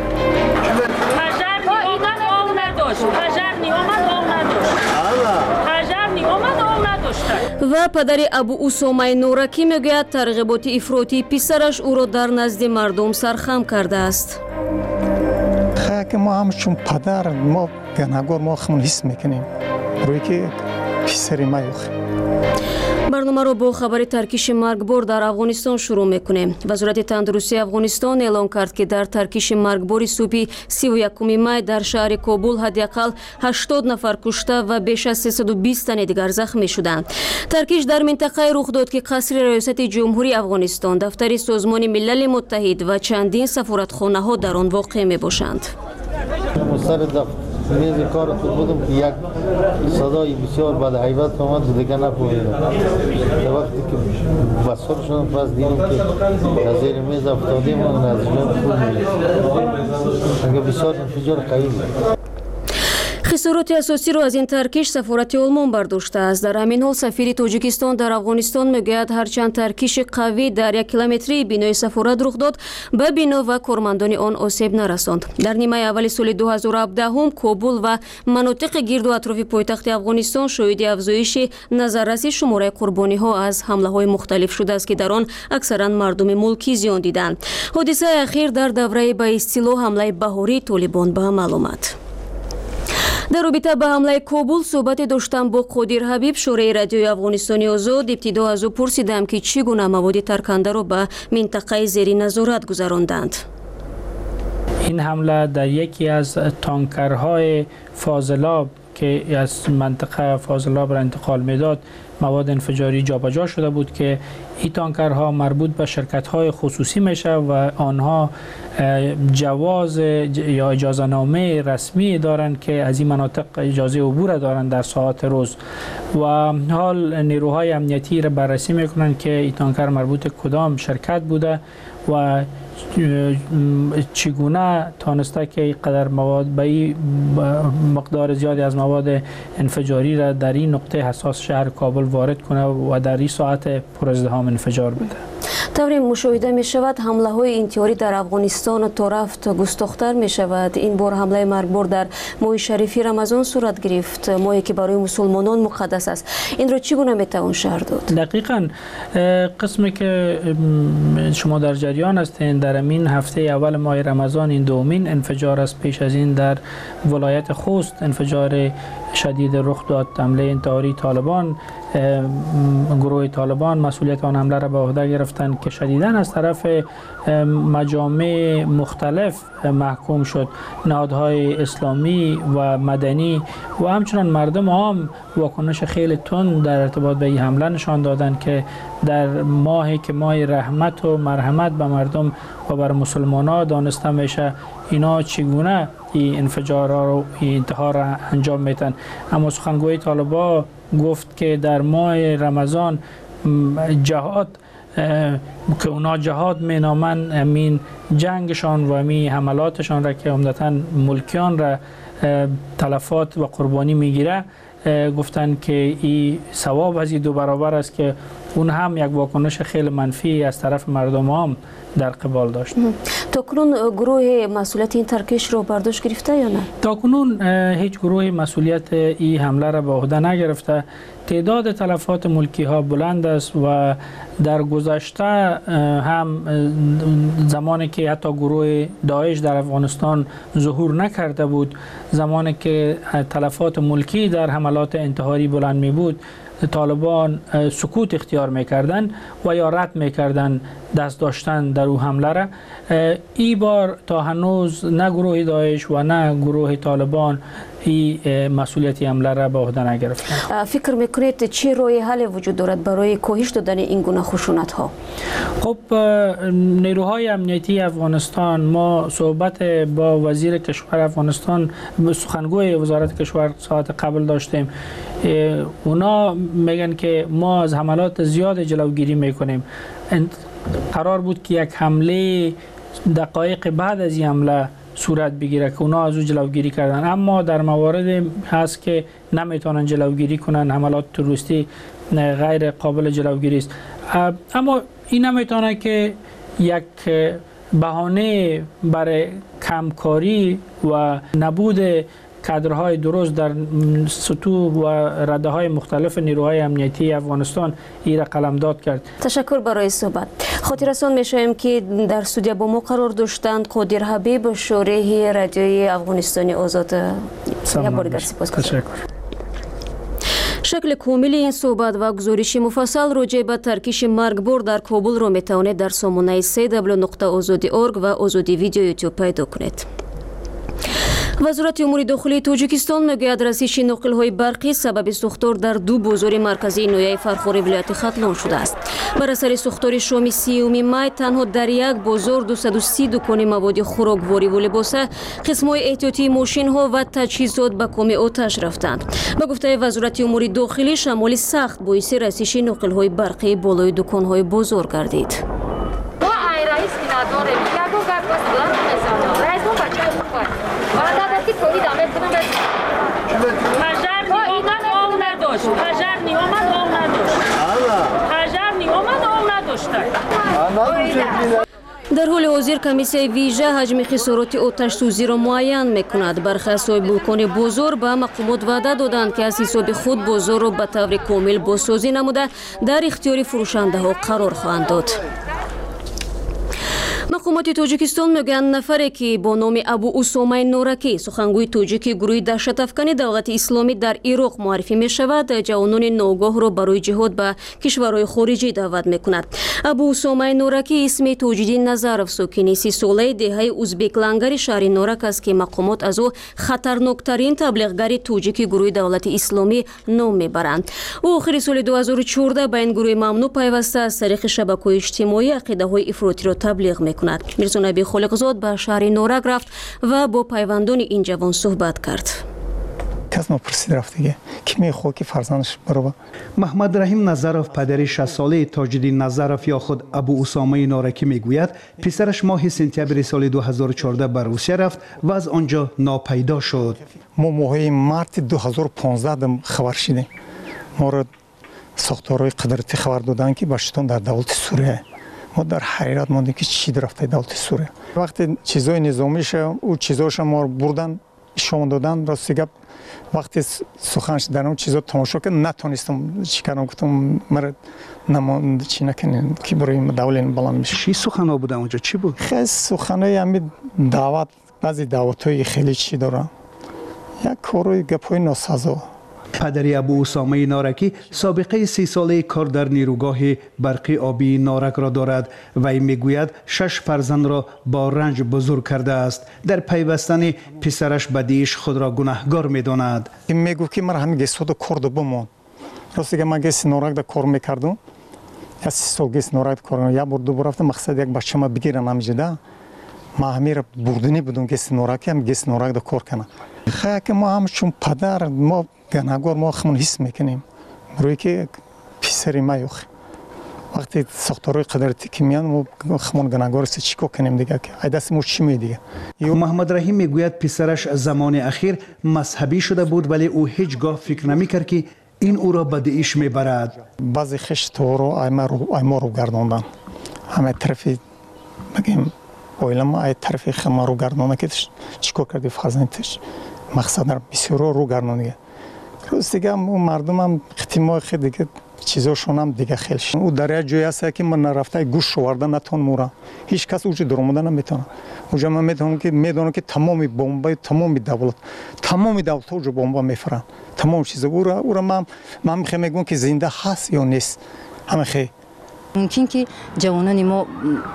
ва падари Абу Усомаи Норакӣ мегӯяд тарғиботи ифротии писараш ӯро дар назди мардум сархам кардааст. که ما همچون پدر ما بینگار ما خمون حس میکنیم روی که پسری ما یخ барномаро бо хабари таркиши маргбор дар Афғонистон шурӯъ мекунем. Вазорати тандурустии Афғонистон эълон кард, ки дар таркиши маргбори субҳи си و якуми май дар шаҳри Кобул ҳадди ақал ҳаштод нафар кушта ва беш аз сесаду бист тани дигар захмӣ шуданд. Таркиш дар минтақае рух дод, ки қасри раёсати ҷумҳурии Афғонистон, дафтари Созмони Милали Муттаҳид ва чандин сафоратхонаҳо дар он воқеъ мебошанд. میز کار تو بودم که یک صدای بسیار بد هیبت آمد و دیگه نفهمیدم. در وقتی که بسر شدم پس دیدم که از زیر میز افتادیم و از جان خود می‌ریخت. اگه بسیار انفجار قوی بود. хисороти асосиро аз ин таркиш сафорати Олмон бардоштааст. дар ҳамин ҳол сафири Тоҷикистон дар Афғонистон мегӯяд, ҳарчанд таркиши қавӣ дар як километрии бинои сафорат рух дод, ба бино ва кормандони он осеб нарасонд. дар нимаи аввали соли ду ҳазору ҳабдаҳум Кобул ва манотиқи гирду атрофи пойтахти Афғонистон шоҳиди афзоиши назарраси шумораи қурбониҳо аз ҳамлаҳои мухталиф шудааст, ки дар он аксаран мардуми мулкӣ зиён диданд. ҳодисаи ахир дар давраи ба истилоҳ ҳамлаи баҳории Толибон ба амал омад. дар робита ба ҳамлаи Кобул суҳбате доштам бо Қодир Ҳабиб, шораи радиои Афғонистони Озод. ибтидо аз ӯ пурсидам, ки чӣ гуна маводи таркандаро ба минтақаи зери назорат гузаронданд. این حمله در یکی از تانکرهای فاضلاب که از منطقه فاضلاب را انتقال میداد مواد انفجاری جابجا شده بود که این تانکرها مربوط به شرکت‌های خصوصی میشه و آنها جواز یا اجازه نامه رسمی دارند که از این مناطق اجازه عبور دارند در ساعات روز و حال نیروهای امنیتی را بررسی میکنند که این تانکر مربوط کدام شرکت بوده و چگونه تانسته که اینقدر مواد به این مقدار زیادی از مواد انفجاری را در این نقطه حساس شهر کابل وارد کنه و در این ساعت پر ازدحام انفجار بده. тавре мушоҳида мешавад, ҳамлаҳои интиҳорӣ дар Афғонистон то рафт густохтар мешавад. ин бор ҳамлаи маргбор дар моҳи шарифи Рамазон сурат гирифт, моҳе ки барои мусулмонон муқаддас аст. инро чӣ гуна метавон шаҳр дод? دقیقاً قسمی که شما در جریان هستین، در این هفته اول ماه رمضان این دومین انفجار است. پیش از این در ولایت خوست انفجار شدید رخ داد. حمله انتحاری طالبان، گروه طالبان مسئولیت آن حمله را به عهده گرفتند که شدیداً از طرف مجامع مختلف محکوم شد. نهادهای اسلامی و مدنی و همچنان مردم عام واکنش خیلی تند در ارتباط به این حمله نشان دادند که در ماهی که ماه رحمت و مرحمت به مردم و بر مسلمانان دانسته میشه اینا چگونه این انفجارها رو این انتحار را انجام میتن. اما سخنگوی طالبان گفت که در ماه رمضان جهاد که اونا جهاد مینامن امین جنگشان و امین حملاتشان را که عمدتاً ملکیان را تلفات و قربانی میگیره، گفتن که این ثواب از این دو برابر است که اون هم یک واکنش خیلی منفی از طرف مردم هم در قبال داشت. تا کنون گروه مسئولیت این ترکش رو برداشت گرفته یا نه؟ تا کنون هیچ گروه مسئولیت این حمله را به عهده نگرفته. تعداد تلفات ملکی ها بلند است و در گذشته هم زمانی که حتی گروه داعش در افغانستان ظهور نکرده بود، زمانی که تلفات ملکی در حملات انتحاری بلند می بود، طالبان سکوت اختیار میکردن و یا رد میکردن دست داشتن در او حمله را. ای بار تا هنوز نه گروه داعش و نه گروه طالبان این مسئولیت حمله را به عهده نگرفتند. فکر میکنید چی روی حل وجود دارد برای کاهش دادن این گونه خشونت ها؟ خب نیروهای امنیتی افغانستان، ما صحبت با وزیر کشور افغانستان، سخنگوی وزارت کشور ساعت قبل داشتیم. اونا میگن که ما از حملات زیاد جلوگیری میکنیم. قرار بود که یک حمله دقایق بعد از این حمله صورت بگیره که اونا از او جلوگیری کردن، اما در موارد هست که نمیتونن جلوگیری کنن، حملات تروریستی غیر قابل جلوگیری است. اما این نمیتونه که یک بهانه برای کمکاری و نبود کادرهای درست در سطوح و رده‌های مختلف نیروهای امنیتی افغانستان این را قلمداد کرد. تشکر برای صحبت. خاطررسان میشویم که در استودیو با ما قرار داشتند قادر حبیب، شورح رادیوی افغانستانی آزاد. یک بار دیگر سپاسگزارم. شکل کامل این صحبت و گزارش مفصل راجع به ترکیش مرگبار در کابل را میتوانید در سامانه سی دبلیو نقطه آزادی نقطه اورگ و آزادی ویدیو یوتیوب پیدا کنید. وزارت امور داخلی تاجیکستان میگوید رسیدگی ناقل‌های برقی سبب سوختار در دو بازار مرکزی نویای فرخار ولایت ختلان شده است. بر اثر سوختار شام سیوم می تنها در یک بازار دویست و سی دکان مواد خوراکواری و لباس، قسم‌های احتیاطی ماشین‌ها و تجهیزات به کام آتش رفتند. به گفته وزارت امور داخلی شمال سخت باعث رسیدگی ناقل‌های برقی بالای دکان‌های بازار گردید. در حال حاضر کمیسیون ویژه حجم خسارات آتش سوزی را معین میکند. برخی از صاحبان بازار به مقامات وعده دادند که از حساب خود بازار را به طور کامل بازسازی نموده در اختیار فروشنده ها قرار خواهند داد. مقامات تاجیکستان میگویند نفری که با نام ابو اسامه نورکی سخنگوی تاجیکی گروه دهشت افکنی دولت اسلامی در عراق معرفی می شود، جوانان ناگاه را برای جهاد به کشورهای خارجی دعوت می کند. ابو اسامه نورکی اسم توجیدین نظرف ساکن سی ساله دهه ازبک لنگر شهر نورک است که مقامات از او خطرناکترین تبلیغگر تاجیکی گروه دولت اسلامی نام میبرند. او آخر سال دو هزار و چهارده به این گروه ممنوع پیوسته از طریق شبکه‌های اجتماعی عقیده های افراطی را تبلیغ میکند. میرزا نبی خالقزاد به شهر نورک رفت و با پیوندان این جوان صحبت کرد. کس ما پرسید رفت دیگه که میخواد که فرزندش برابر. محمد رحیم نظرف پدر شصت ساله تاجدین نظرف یا خود ابو اسامه نورکی میگوید پسرش ماه سپتامبر سال دو هزار و چهارده به روسیه رفت و از آنجا ناپیدا شد. ما ماه مارت دو هزار و پانزده خبر شدیم. ما را ساختارهای قدرتی خبر دادن که باشتون در دولت سوریه. ما در حیرت ماندیم که چی رفته دولت سوریه. وقتی چیزای نظامیش او چیزاش ما بردن شما دادن راستی گپ وقتی سخنش در اون چیزا تماشا که نتونستم چیکارم گفتم مرا نمان چی نکنین که برای دولت بلند میشه. چی سخنا بوده اونجا چی بود؟ خیلی سخنای همین دعوت بعضی دعوتای خیلی چی داره. یک کاروی گپای ناسزا. پدری ابو اسامه نارکی سابقه سی ساله کار در نیروگاه برقی آبی نارک را دارد و این میگوید شش فرزند را با رنج بزرگ کرده است. در پیوستن پسرش بدیش خود را گناهگار میداند. این میگو که من همین گسود کرد بمون. راستی که من گس نارک در کار میکردم. یا سی سال گس نارک کار میکردم. یا بار دو بار رفتم مقصد یک بچه ما بگیرم همینجا. ما همین را بردنی بودم گس نارک هم گس نارک در کار کنم. خیلی که ما هم چون پدر ما گناهگار ما خمون حس میکنیم روی که پسری ما یخ وقتی ساختارهای قدرتی که میان ما خمون گناهگار است چیکار کنیم دیگه که ای دست ما چی میدیگه. محمد رحیم میگوید پسرش زمان اخیر مذهبی شده بود ولی او هیچگاه فکر نمیکرد که این او را به داعش میبرد. بعضی خشت‌ها رو ای ما رو ای ما رو گرداندن. همه طرفی بگیم اویلا ما ای طرفی خما رو گرداندن که چیکار کردی فرزندش مقصد در بسیار رو گرداندن. روز دیگه مردم هم احتمال خیلی دیگه چیزاشون هم دیگه خیلی شد. او در جایی هست که من نرفته گوش شورده نتون مورا هیچ کس اوج درآمدن نمیتونه. اونجا من میدونم که میدونم که تمامی بمب تمامی دولت تمامی دولت اوج بمب میفرن تمام چیزا او را او را من من میگم که زنده هست یا نیست همه خیلی ممکن که جوانان ما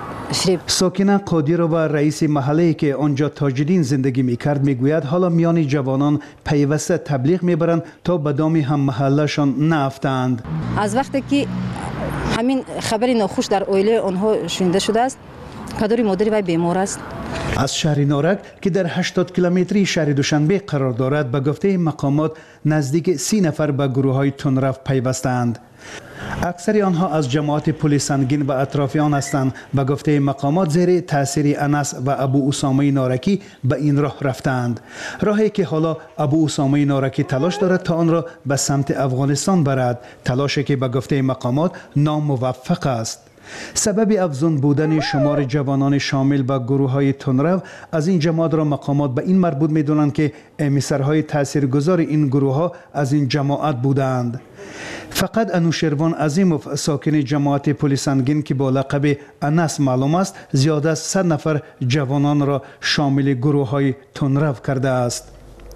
ساکنه قادر و رئیس محله که آنجا تاجدین زندگی میکرد میگوید حالا میان جوانان پیوسته تبلیغ میبرند تا به دام هم محلهشان نافتند. از وقتی که همین خبری ناخوش در اویله آنها شنیده شده است پدر مادری وی بیمار است. از شهر نارک که در هشتاد کیلومتری شهر دوشنبه قرار دارد به گفته مقامات نزدیک سی نفر به گروه های تندرو پیوستند. اکثر آنها از جماعت پلیس سنگین و اطرافیان هستند. به گفته مقامات زیر تاثیر انس و ابو اسامه نارکی به این راه رفتند. راهی که حالا ابو اسامه نارکی تلاش دارد تا آن را به سمت افغانستان برد. تلاشی که به گفته مقامات ناموفق است. سبب افزون بودن شمار جوانان شامل به گروه های تندرو از این جماعت را مقامات به این مربوط می دانند که امیسرهای تاثیرگذار این گروه ها از این جماعت بودند. فقط انوشیروان عظیموف ساکن جماعت پلیس سنگین که با لقب انس معلوم است زیاده از صد نفر جوانان را شامل گروه های تندرو کرده است.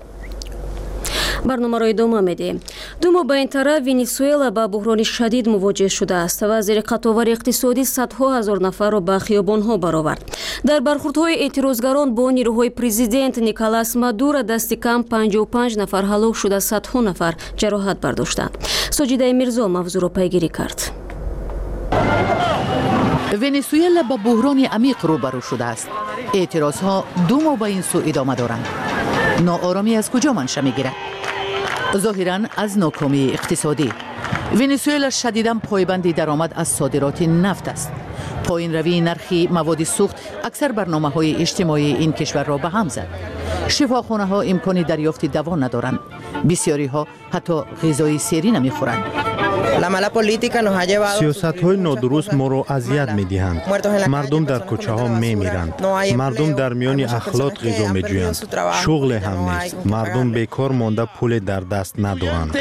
برنامه را ادامه میدیم. دو ماه با این طرف ونزوئلا با بحران شدید مواجه شده است و زیر قطاوار اقتصادی صدها هزار نفر را به خیابان‌ها برآورد. در برخوردهای اعتراضگران با نیروهای پرزیدنت نیکولاس مادورو دست کم پنجاه و پنج نفر هلاک شده صدها نفر جراحت برداشتند. ساجیده میرزا موضوع را پیگیری کرد. ونزوئلا با بحران عمیق روبرو شده است. اعتراضها دو ماه با این سو ادامه دارند. ناآرامی از کجا منشأ میگیرد؟ ظاهراً از ناکامی اقتصادی. ونزوئلا شدیداً پایبند درآمد از صادرات نفت است. پایین روی نرخ مواد سوخت اکثر برنامه‌های اجتماعی این کشور را به هم زد. شفاخانه ها امکان دریافت دوا ندارند. بسیاری ها حتی غذای سری نمیخورند. سیاست های نادرست ما را اذیت می دهند. مردم در کوچه ها می میرند. مردم در میان اخلاط غذا می جویند. شغل هم نیست. مردم بیکار مانده پول در دست ندارند.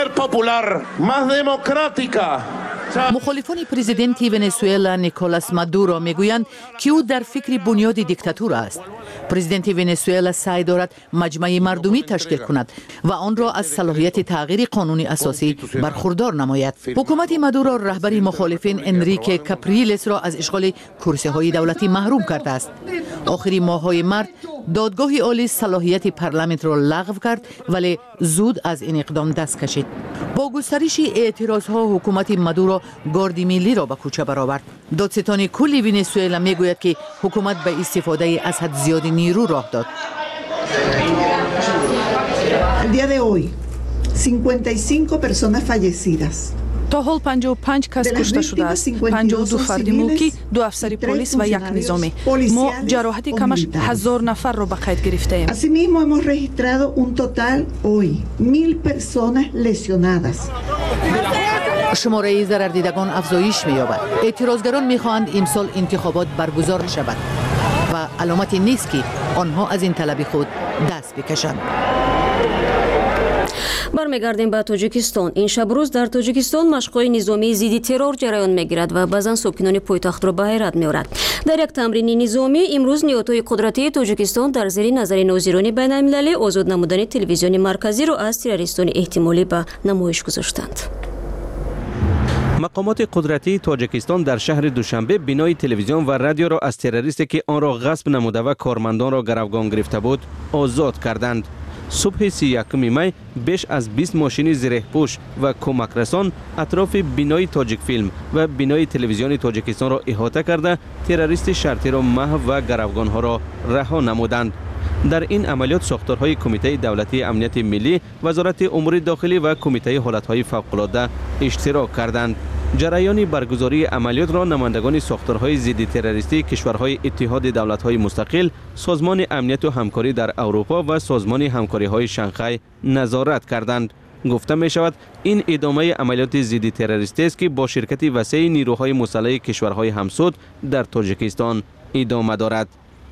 مخالفان پرزیدنت ونزوئلا نیکولاس مادورو میگویند که او در فکر بنیاد دیکتاتور است. پرزیدنت ونزوئلا سعی دارد مجمع مردمی تشکیل کند و آن را از صلاحیت تغییر قانون اساسی برخوردار نماید. حکومت مادورو رهبر مخالفین انریکه کاپریلس را از اشغال کرسی‌های دولتی محروم کرده است. آخری ماه‌های مارس دادگاه عالی صلاحیت پارلمان را لغو کرد ولی زود از این اقدام دست کشید. با گسترش اعتراضها حکومت مادورو گارد ملی را به کوچه برآورد. دادستان کل ونزوئلا میگوید که حکومت به استفاده از حد زیاد نیرو راه داد. El día de hoy, cincuenta y cinco personas fallecidas. تا حال پنجاه و پنج کس کشته شده است. پنجاه و دو فرد ملکی، دو افسر پلیس و یک نظامی. ما جراحت کمش هزار نفر را به قید گرفته ایم. Asimismo hemos registrado un total hoy mil personas lesionadas. شماره ضرر دیدگان افزایش می‌یابد. اعتراضگران می‌خواهند امسال انتخابات برگزار شود و علامتی نیست که آنها از این طلب خود دست بکشند. бармегардем ба тоҷикистон. ин шаб рӯз дар тоҷикистон машқҳои низомии зидди террор ҷараён мегирад ва баъзан сокинони пойтахтро ба ҳайрат меорад. дар як тамрини низомӣ имрӯз ниҳодҳои қудратии тоҷикистон дар зери назари нозирони байналмилалӣ озод намудани телевизиони марказиро аз террористони эҳтимолӣ ба намоиш гузоштанд. مقامات قدرتی تاجیکستان در شهر دوشنبه بینای تلویزیون و رادیو را از تروریستی که آن را غصب نموده و کارمندان را گروگان گرفته بود آزاد کردند. صبح سی و یکم می بیش از بیست ماشین زرهپوش و کمک رسان اطراف بینای تاجیک فیلم و بینای تلویزیون تاجیکستان را احاطه کرده تروریست شرطی را محو و گروگان ها را رها نمودند. در این عملیات ساختارهای کمیته دولتی امنیت ملی، وزارت امور داخلی و کمیته حالتهای فوق‌العاده اشتراک کردند. جریان برگزاری عملیات را نمایندگان ساختارهای ضد تروریستی کشورهای اتحاد دولت‌های مستقل، سازمان امنیت و همکاری در اروپا و سازمان همکاری‌های شانگهای نظارت کردند. گفته می شود این ادامه عملیات ضد تروریستی است که با شرکت وسیع نیروهای مسلح کشورهای همسود در تاجیکستان ادامه دارد.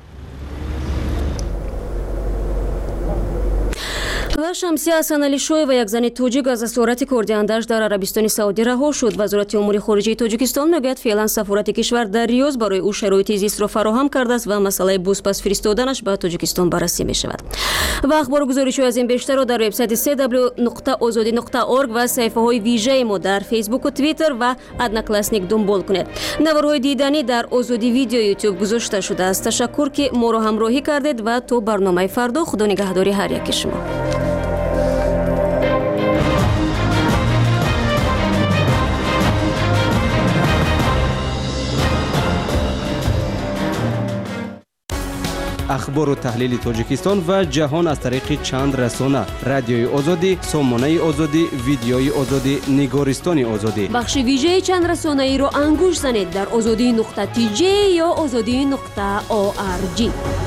و شمسیه حسنعلی‌شویeva як зани тоҷик аз асорати кордиҳандааш дар арабистони саудӣ раҳо шуд. вазорати умури хориҷии тоҷикистон мегӯяд феълан сафорати кишвар дар риёз барои ӯ шароити зистро фароҳам кардааст ва масъалаи бузпас фиристоданаш ба тоҷикистон баррасӣ мешавад. ва ахбору гузоришҳои аз ин бештарро дар вебсайти си дабл ю нуқта озодӣ нуқта орг ва саҳифаҳои вижаи мо дар фейсбуку твиттер ва одноклассник дунбол кунед. наварҳои диданӣ дар озодӣ видео ютуб гузошта шудааст. ташаккур ки моро ҳамроҳӣ кардед ва то барномаи фардо худо нигаҳдори ҳар яки шумо. اخبار و تحلیل تاجیکستان و جهان از طریق چند رسانه: رادیوی آزادی، سامانه آزادی، ویدیوی آزادی، نگارستان آزادی. بخش ویژه چند رسانه‌ای را انگوش زنید در آزادی نقطه تی جی یا آزادی نقطه او آر جی.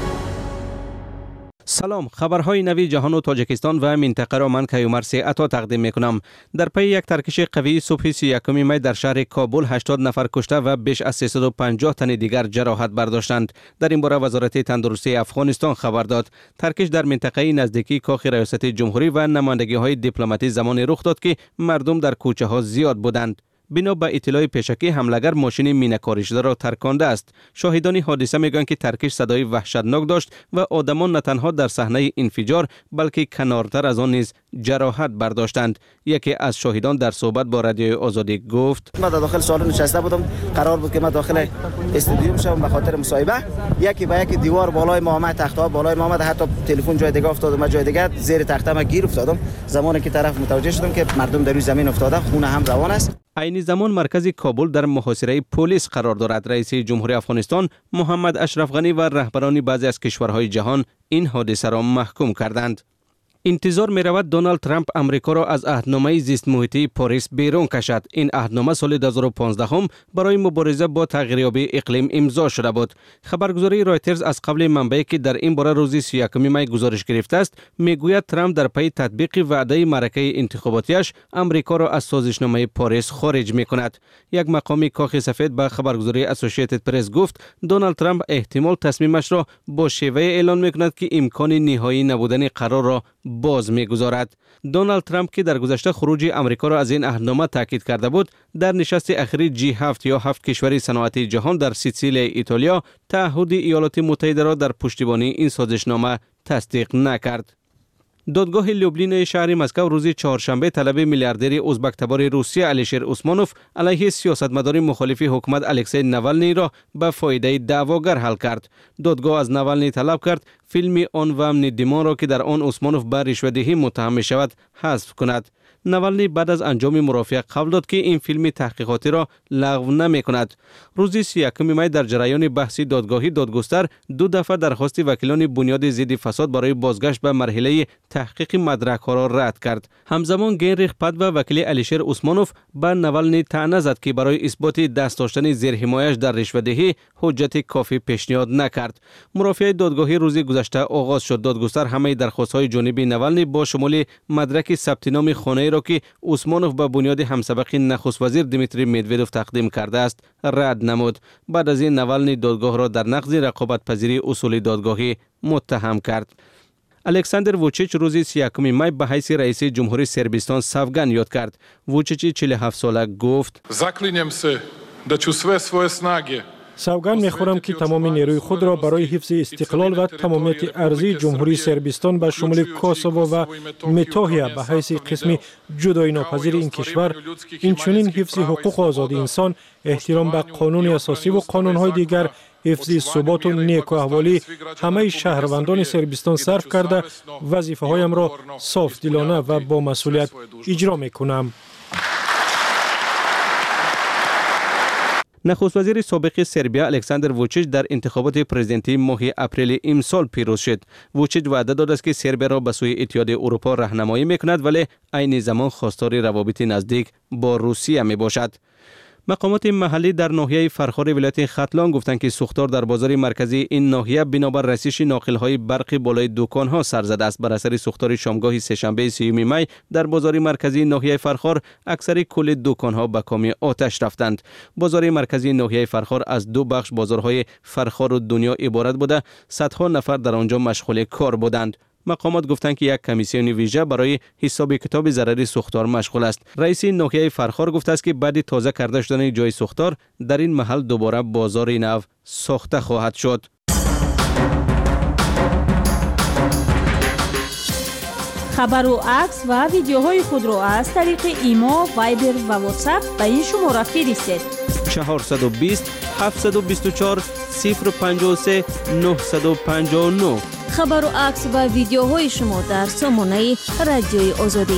سلام، خبرهای نوی جهان و تاجیکستان و منطقه را من کیومرث عطا تقدیم میکنم. در پی یک ترکش قوی صبح سی و یکم می در شهر کابل هشتاد نفر کشته و بیش از سیصد و پنجاه تن دیگر جراحت برداشتند. در این باره وزارت تندرستی افغانستان خبر داد. ترکش در منطقه نزدیکی کاخ ریاست جمهوری و نمایندگی های دیپلماتی زمان رخ داد که مردم در کوچه ها زیاد بودند. بنا به اطلاع پیشکی حملگر ماشین مینه‌کاری شده را ترکانده است. شاهدان حادثه میگویند که ترکش صدای وحشتناک داشت و آدمان نه تنها در صحنه انفجار بلکه کنارتر از آن نیز جراحت برداشتند. یکی از شاهدان در صحبت با رادیوی آزادی گفت: من در داخل سالن نشسته بودم، قرار بود که من داخل استودیو شوم به خاطر مصاحبه. یکی با یکی دیوار بالای ما آمد، تخت‌ها بالای ما آمد، حتی تلفن جای دیگه افتاد، من جای دیگه زیر تخته ما گیر افتادم. زمانی که طرف متوجه شدم که مردم در روی زمین افتاده، خون هم روان است. عین زمان مرکز کابل در محاصره پلیس قرار دارد. رئیس جمهوری افغانستان محمد اشرف غنی و رهبران بعضی از کشورهای جهان این حادثه را محکوم کردند. انتظار می رود دونالد ترامپ امریکا را از عهدنامه زیست محیطی پاریس بیرون کشد. این عهدنامه سال دو هزار و پانزده هم برای مبارزه با تغییریابی اقلیم امضا شده بود. خبرگزاری رایترز از قبل منبعی که در این باره روز سی و یکم می گزارش گرفته است میگوید ترامپ در پی تطبیق وعده معرکه انتخاباتیش امریکا را از سازشنامه پاریس خارج می کند. یک مقامی کاخ سفید به خبرگزاری اسوسییتد پرس گفت دونالد ترامپ احتمال تصمیمش را با شیوه اعلان می کند که امکان نهایی نبودن قرار را باز می‌گذارد. دونالد ترامپ که در گذشته خروج امریکا را از این عهدنامه تاکید کرده بود، در نشست اخیر جی هفت یا هفت کشور صنعتی جهان در سیسیل ایتالیا تعهد ایالات متحده را در پشتیبانی این سازشنامه تصدیق نکرد. دادگاه لوبلین شهر مسکو روز چهارشنبه طلب میلیاردر ازبک تبار روسیه الیشر اوسمانوف علیه سیاستمدار مخالف حکومت الکسی ناولنی را به فایده دعواگر حل کرد. دادگاه از ناولنی طلب کرد فیلم آن و امن دیمان را که در آن اوسمانوف به رشوه‌دهی متهم می شود حذف کند. ناولنی بعد از انجام مرافعه قبول داد که این فیلم تحقیقاتی را لغو نمی کند. روز سی و یکم می در جریان بحثی دادگاهی دادگستر دو دفعه درخواست وکیلان بنیاد ضد فساد برای بازگشت به مرحله تحقیق مدرک ها را رد کرد. همزمان گینریخ پد و وکیل الیشر اوسمانوف به ناولنی طعنه زد که برای اثبات دست داشتن زیر حمایش در رشوه‌دهی حجت کافی پیشنهاد نکرد. مرافعه دادگاهی روز گذشته آغاز شد. دادگستر همه درخواست‌های جانبی ناولنی با شمول مدرک ثبت نام خانه را که اوسمانوف به بنیاد همسبق نخست وزیر دیمیتری مدودوف تقدیم کرده است رد نمود. بعد از این ناولنی دادگاه را در نقض رقابت پذیری اصول دادگاهی متهم کرد. الکساندر ووچیچ روز سی و یکم می به حیث رئیس جمهوری سربستان سوگند یاد کرد. ووچیچ چهل و هفت ساله گفت: Zaklinjem se da ću sve svoje snage سوگند میخورم که تمام نیروی خود را برای حفظ استقلال و تمامیت ارضی جمهوری سربستان به شمول کوسوو و متوهیا به حیث قسمی جدایی ناپذیر این کشور، اینچنین حفظ حقوق و آزادی انسان، احترام به قانون اساسی و قانونهای دیگر، حفظ ثبات و نیک و احوالی همه شهروندان سربستان صرف کرده وظیفه هایم را صاف دلانه و با مسئولیت اجرا میکنم. نخست وزیر سابق سربیا الکساندر ووچیچ در انتخابات پرزیدنتی ماه اپریل امسال پیروز شد. ووچیچ وعده داد است که سربیا را به سوی اتحاد اروپا راهنمایی میکند، ولی عین زمان خواستار روابط نزدیک با روسیه می باشد. مقامات محلی در ناحیه فرخار ولایت ختلان گفتند که سوختار در بازار مرکزی این ناحیه بنابر رسیدگی ناقل‌های برق بالای دکان‌ها سر زده است. بر اثر سوختار شامگاه سه‌شنبه سیوم می در بازار مرکزی ناحیه فرخار اکثر کل دکان‌ها به کام آتش رفتند. بازار مرکزی ناحیه فرخار از دو بخش بازارهای فرخار و دنیا عبارت بوده، صدها نفر در آنجا مشغول کار بودند. مقامات گفتند که یک کمیسیون ویژه برای حساب کتاب ضرر سوختار مشغول است. رئیس ناحیه فرخار گفته است که بعد تازه کرده شدن جای سوختار در این محل دوباره بازار نو ساخته خواهد شد. خبر و عکس و ویدیوهای خود را از طریق ایما، وایبر و واتساپ به این شماره فرستید: چهارصد و بیست هفتصد و بیست و چهار صفر پنجاه و سه نهصد و پنجاه و نه. خبر و عکس و ویدیوهای شما در سامانه رادیوی آزادی.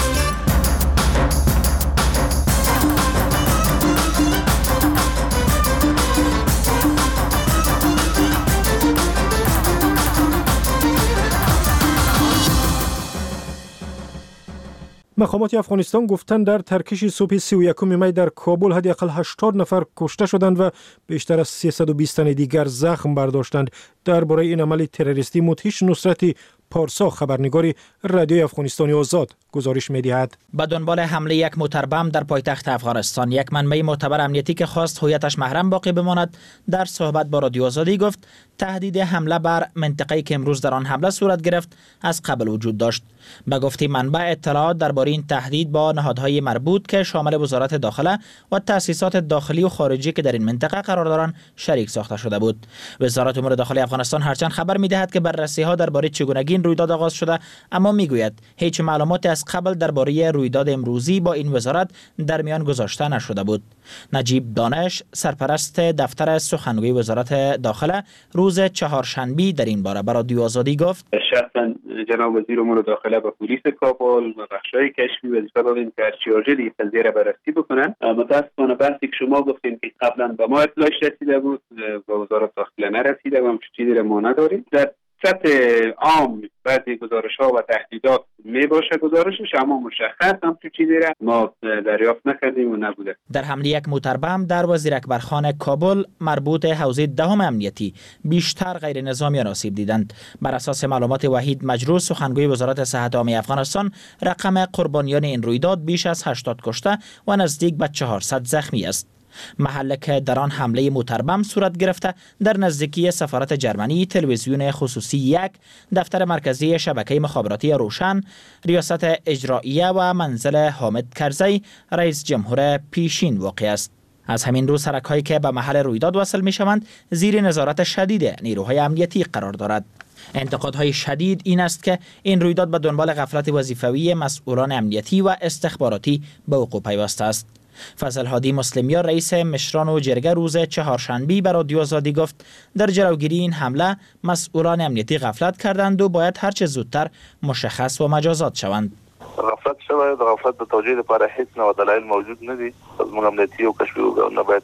مقامات افغانستان گفتند در ترکش صبح سی و یکم می در کابل حداقل هشتاد نفر کشته شدند و بیشتر از سیصد و بیست تن دیگر زخم برداشتند. درباره این عمل تروریستی مدهش نصرتی پارسا، خبرنگاری رادیوی افغانستانی آزاد، گزارش می‌دهد. به دنبال حمله یک موتر بم در پایتخت افغانستان، یک منبع معتبر امنیتی که خواست هویتش محرم باقی بماند در صحبت با رادیو آزادی گفت تهدید حمله بر منطقه‌ای که امروز در آن حمله صورت گرفت از قبل وجود داشت. به گفته منبع، اطلاعات درباره این تهدید با نهادهای مربوط که شامل وزارت داخله و تأسیسات داخلی و خارجی که در این منطقه قرار دارند شریک ساخته شده بود. وزارت امور داخلی افغانستان هرچند خبر می‌دهد که بررسی‌ها درباره چگونگی این رویداد آغاز شده، اما میگوید هیچ معلوماتی از قبل درباره رویداد امروزی با این وزارت در میان گذاشته نشده بود. نجیب دانش، سرپرست دفتر سخنگوی وزارت داخله، روز چهارشنبه در این باره برای رادیو آزادی گفت: شخصا جناب وزیر امور داخله به پلیس کابل و بخش‌های کشفی وظیفه دادیم که هرچی واجد این قضیه را بررسی بکنن. متاسفانه بحثی که شما گفتین که قبلا به ما اطلاعش رسیده بود به وزارت داخله نرسیده و همچین چیزی را ما نداریم. در سطح عام بعضی گزارش‌ها و تهدیدات می باشه گزارشش، اما مشخص هم تو چیزی را ما دریافت نکردیم و نبوده. در حمله یک موتر بم در وزیر اکبرخان کابل مربوط حوزه دهم امنیتی بیشتر غیر نظامیان آسیب دیدند. بر اساس معلومات وحید مجروح، سخنگوی وزارت صحت عامه افغانستان، رقم قربانیان این رویداد بیش از هشتاد کشته و نزدیک به چهارصد زخمی است. محله که در آن حمله موتربم صورت گرفته در نزدیکی سفارت جرمنی، تلویزیون خصوصی یک، دفتر مرکزی شبکه مخابراتی روشن، ریاست اجراییه و منزل حامد کرزی، رئیس جمهور پیشین واقع است. از همین رو سرک‌هایی که به محل رویداد وصل می‌شوند زیر نظارت شدید نیروهای امنیتی قرار دارد. انتقادهای شدید این است که این رویداد به دنبال غفلت وظیفوی مسئولان امنیتی و استخباراتی به وقوع پیوسته است. فضل هادی مسلمیار، رئیس مشران و جرگه، روز چهارشنبه به رادیو آزادی گفت در جلوگیری این حمله مسئولان امنیتی غفلت کردند و باید هرچه زودتر مشخص و مجازات شوند. غفلت شوید، غفلت به توجیه لپاره هیڅ نوع دلایل موجود ندي. از موږ امنیتی او کشفي نباید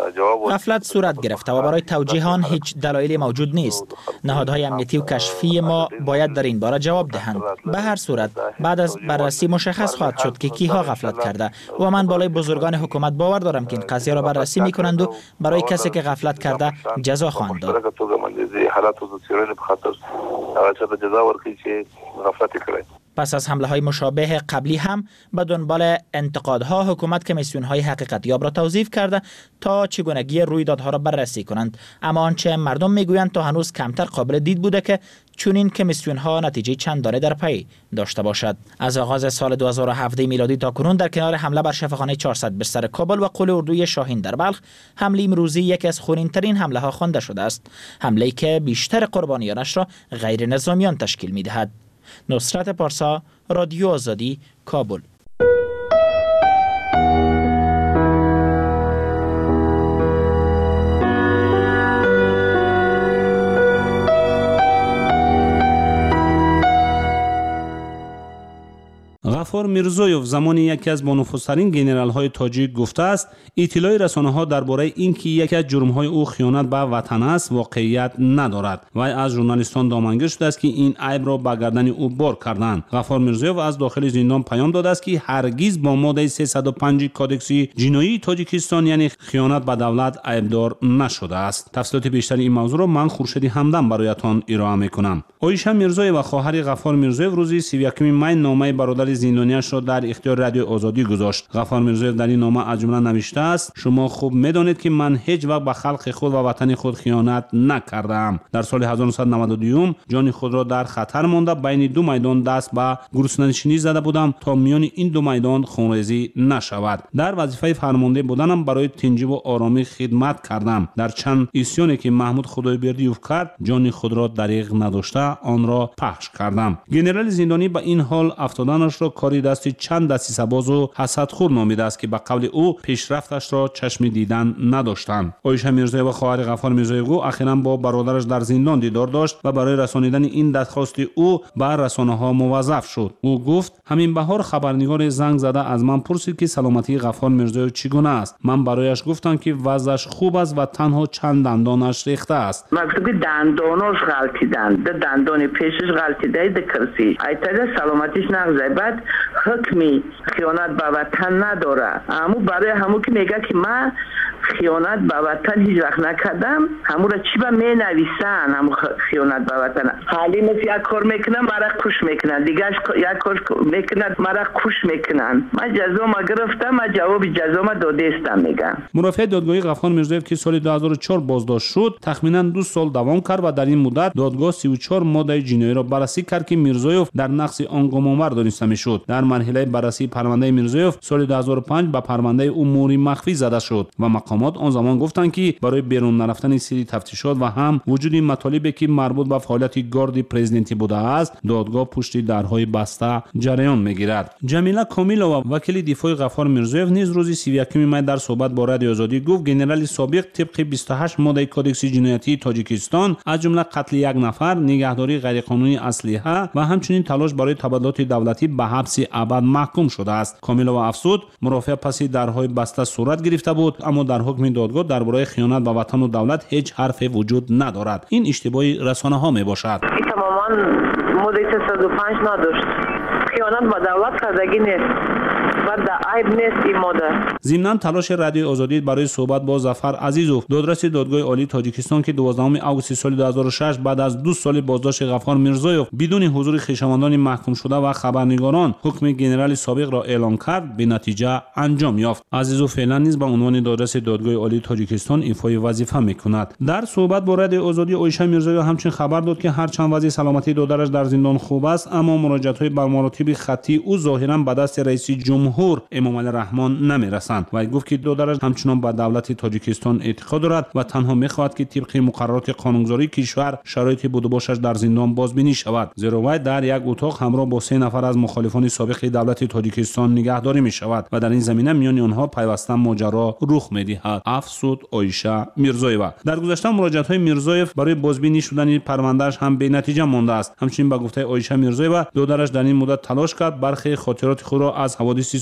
غفلت صورت گرفته و برای توجیه آن هیچ دلایلی موجود نیست. نهادهای امنیتی و کشفی ما باید در این باره جواب دهند. به هر صورت بعد از بررسی مشخص خواهد شد که کیها غفلت کرده و من بالای بزرگان حکومت باور دارم که این قضیه را بررسی میکنند و برای کسی که غفلت کرده جزا خواهند داد. پس از حمله های مشابه قبلی هم به دنبال انتقادها حکومت کمیسیون های حقیقت یاب را توظیف کرده تا چگونگی رویدادها را بررسی کنند، اما آنچه مردم میگویند تا هنوز کمتر قابل دید بوده که چونین کمیسیون ها نتیجه چندانه در پی داشته باشد. از آغاز سال دو هزار و هفده میلادی تا کنون در کنار حمله بر شفاخانه چهارصد بستر کابل و قول اردوی شاهین در بلخ، حمله امروزی یکی از خونین ترین حمله ها خوانده شده است، حمله‌ای که بیشتر قربانیانش را غیر نظامیان تشکیل می‌دهد. نصرت پارسا، رادیو آزادی، کابل. غفار میرزویف زمانی یکی از بانفوذترین ژنرال‌های تاجیک گفته است اطلاع رسانه‌ها درباره اینکه یکی از جرم‌های او خیانت به وطن است واقعیت ندارد و از ژورنالیستان دامنگیر شده است که این عیب را به گردن او بار کردند. غفار میرزویف از داخل زندان پیام داده است که هرگز با ماده سیصد و پنج کادکس جنایی تاجیکستان یعنی خیانت به دولت عیبدار نشده است. تفصیلات بیشتر این موضوع را من خورشید همدم برایتان ارائه می‌کنم. عایشه میرزویف و خواهر غفار میرزویف روز سی و یکم می نامه برادر زندانیش را در اختیار رادیو آزادی گذاشت. غفار میرزویف در این نامه از جمله نوشته است: شما خوب میدانید که من هیچ وقت به خلق خود و وطن خود خیانت نکردم. در سال هزار و نهصد و نود و دو جان خود را در خطر مانده بین دو میدان دست به گرسنه‌نشینی زده بودم تا میان این دو میدان خونریزی نشود. در وظیفه فرمانده بودنم برای تنجیب و آرامی خدمت کردم. در چند اسیانی که محمود خدایبردیوف کرد جان خود را دریغ نداشته آن را پخش کردم. ژنرال زندانی به این حال افتادنش را کاری دست چند دسیسه باز و حسدخور نامیده است که به قول او پیشرفتش را چشم دیدن نداشتند. عایشه میرزویف و خواهر غفار میرزویف اخیراً با برادرش در زندان دیدار داشت و برای رسانیدن این درخواست او به رسانه‌ها موظف شد. او گفت: همین بهار خبرنگار زنگ زده از من پرسید که سلامتی غفار میرزویف چگونه است. من برایش گفتم که وضعش خوب است و تنها چند دندانش ریخته است. مکتوب دندانش غلطیدند، دندان پیشش غلطیده در کرسی. ایتاد سلامتیش نغزه. بعد حکمی خیانت به وطن نداره. همو برای همو که میگه که من خیانت به وطن هیچ وقت نکردم، همو را چی به می نویسن همو خیانت به وطن. حالی مثل یک کار میکنن مرا کش میکنن، دیگهش یک کار میکنن مرا کش میکنن. من جزا ما گرفتم، من جواب جزا ما داده استم میگم. مرافع دادگاهی غفار میرزویف که سال دو هزار و چهار بازداشت شد تخمینا دو سال دوام کرد و در این مدت دادگاه سی و چهار ماده جنایی را بررسی کرد که میرزویف در نقض آن گمانبر دانسته میشد. در مرحله بررسی پرونده میرزویف سال دو هزار و پنج به پرونده امور مخفی زده شد و مقامات آن زمان گفتند که برای بیرون نرفتن سری تفتیشات و هم وجود مطالبی که مربوط به فعالیت گارد پرزیدنتی بوده است دادگاه پشت درهای بسته جریان میگیرد. جمیله کامیلووا وکیل دفاع غفار میرزویف نیز روز سی و یکم می در صحبت با رادیو آزادی گفت ژنرال سابق طبق بیست و هشت ماده کادکس جنایتی تاجیکستان از جمله قتل یک نفر، نگهداری غیرقانونی اسلحه و همچنین تلاش برای تبادلات دولتی به حبس ابد محکوم شده است. کامیلووا افزود مرافع پس درهای بسته صورت گرفته بود اما در حکم دادگاه درباره خیانت به وطن و دولت هیچ حرفی وجود ندارد. این اشتباهی رسانه‌ها میباشد. این تماما ماده سیصد و پنج نداشت. خیانت به دولت کردگی نیست. ضمناً تلاش رادیو آزادی برای صحبت با ظفر عزیزوف دادرس دادگاه عالی تاجیکستان که دوازدهم آگوست سال دو هزار و شش بعد از دو سال بازداشت غفار میرزویف بدون حضور خویشاوندان محکوم شده و خبرنگاران حکم ژنرال سابق را اعلام کرد به نتیجه انجام یافت. عزیزوف فعلا نیز به عنوان دادرس دادگاه عالی تاجیکستان ایفای وظیفه میکند. در صحبت با رادیو آزادی عایشه میرزویف همچنین خبر داد که هرچند وضع سلامتی دادرش در زندان خوب است اما مراجعت‌های بر مراتب خطی او ظاهراً به دست رئیس جمهور امام علی رحمان نمیرسند و گفت که دادرش همچنان به دولت تاجیکستان اعتقاد دارد و تنها میخواهد که طبق مقررات قانونگذاری کشور شرایط بود و باشش در زندان بازبینی شود. زیرا وی در یک اتاق همراه با سه نفر از مخالفان سابق دولت تاجیکستان نگهداری می شود و در این زمینه میان آنها پیوسته ماجرا رخ میدهد. افسود عایشه میرزویف. در گذشته مراجعات های میرزویف برای بازبینی شدن پروندهش هم به نتیجه مانده است. همچنین به گفته عایشه میرزویف دادرش در این مدت تلاش کرد برخی خاطرات خود را از حوادث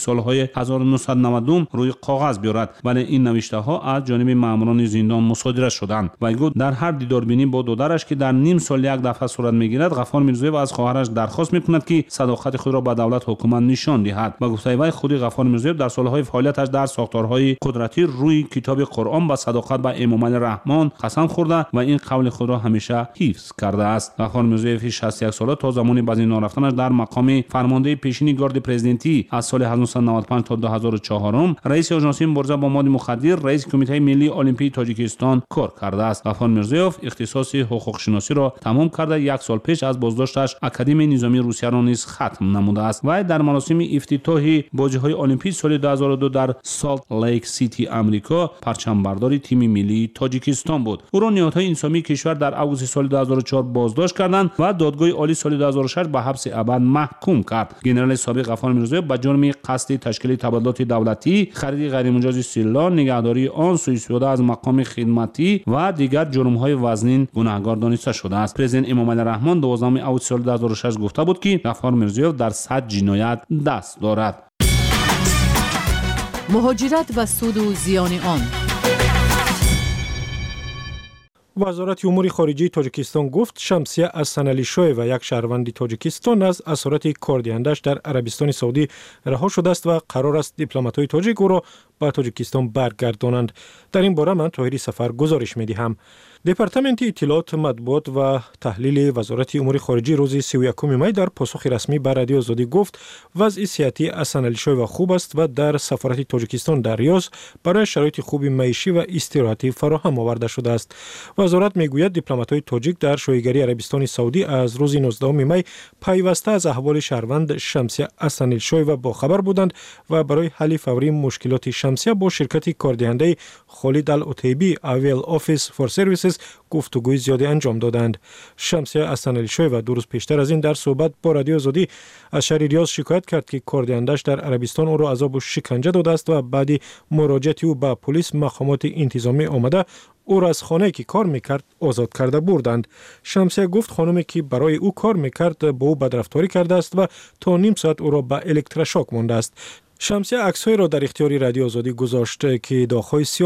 سالهای هزار و نهصد و نود روی کاغذ بیارد، ولی این نوشته ها از جانب ماموران زندان مصادره شدند. و گفت در هر دیداربینی با دخترش که در نیم سال یک دفعه صورت میگیرد، غفار میرزایف از خواهرش درخواست میکند که صداقت خود را به دولت حکومت نشان دهد. و گفته وی خود غفار میرزایف در سالهای فعالیتش در ساختارهای قدرتی روی کتاب قرآن به صداقت به امام علی رحمان قسم خورده و این قول خود را همیشه حفظ کرده است. غفار میرزایف شصت و یک ساله تا زمان بعد از رفتنش در مقام فرمانده پیشین گارد پرزیدنتی از سال هزار و نهصد و نود و پنج تا دو هزار و چهار رئیس آژانس مبارزه با مواد مخدر، رئیس کمیته ملی المپی تاجیکستان کار کرده است. غفار میرزایف اختصاص حقوق شناسی را تمام کرده یک سال پیش از بازداشتش اکادمی نظامی روسیه را نیز ختم نموده است. و در مراسم افتتاحی بازی‌های المپیک سال دو هزار و دو در سالت لیک سیتی آمریکا پرچم برداری تیم ملی تاجیکستان بود. او را نهادهای انسانی کشور در آگوست سال دو هزار و چهار بازداشت کردند و دادگاه عالی سال دو هزار و شش به حبس ابد محکوم کرد. ژنرال سابق غفار میرزایف به جرم قصد تشکیل تبادلات دولتی، خرید غیرمجاز سلاح، نگهداری آن، سوء استفاده از مقام خدمتی و دیگر جرم‌های وزنین گناهکار دانسته شده است. پرزیدنت امام علی رحمان دوازدهم آگوست سال دو هزار و شش گفته بود که غفار میرزایف در صد جنایت دست دارد. مهاجرت و سود و زیان آن. وزارت امور خارجه تاجیکستان گفت شمسیه اسنعلی‌شویه و یک شهروند تاجیکستان از اسارت کاردهندش در عربستان سعودی رها شده است و قرار است دیپلمات‌های تاجیک او را به تاجیکستان برگردانند. در این باره من طاهری سفر گزارش می‌دهم. دپارتمنت اطلاعات مطبوعات و تحلیل وزارت امور خارجه روز سی و یکم می در پاسخ رسمی به رادیو آزادی گفت وضع صحتی اسنعلی‌شویه خوب است و در سفارت تاجیکستان در ریاض برای شرایط خوب معیشی و استراحتی فراهم آورده شده است. وزارت میگوید دیپلمات‌های تاجیک در شایگری عربستان سعودی از روز نوزدهم می پیوسته از احوال شهروند شمسیه اسنعلی‌شویه با خبر بودند و برای حل فوری مشکلات شمسیه با شرکت کاردهنده خالد العتیبی اویل آفیس فور سرویسز گفتگوی زیادی انجام دادند. شمسیه اسنعلی‌شویه دو روز پیشتر از این در صحبت با رادیو آزادی از شهر ریاض شکایت کرد که کاردهندش در عربستان او را عذاب و شکنجه داده است و بعد مراجعت او به پلیس مقامات انتظامی آمده او را از خانه‌ای که کار میکرد آزاد کرده بردند. شمسیه گفت خانمی که برای او کار میکرد با او بدرفتاری کرده است و تا نیم ساعت او را به الکترشاک مانده است. شمسیه عکس‌های را در اختیار رادیو آزادی گذاشت که داغ‌های سیاه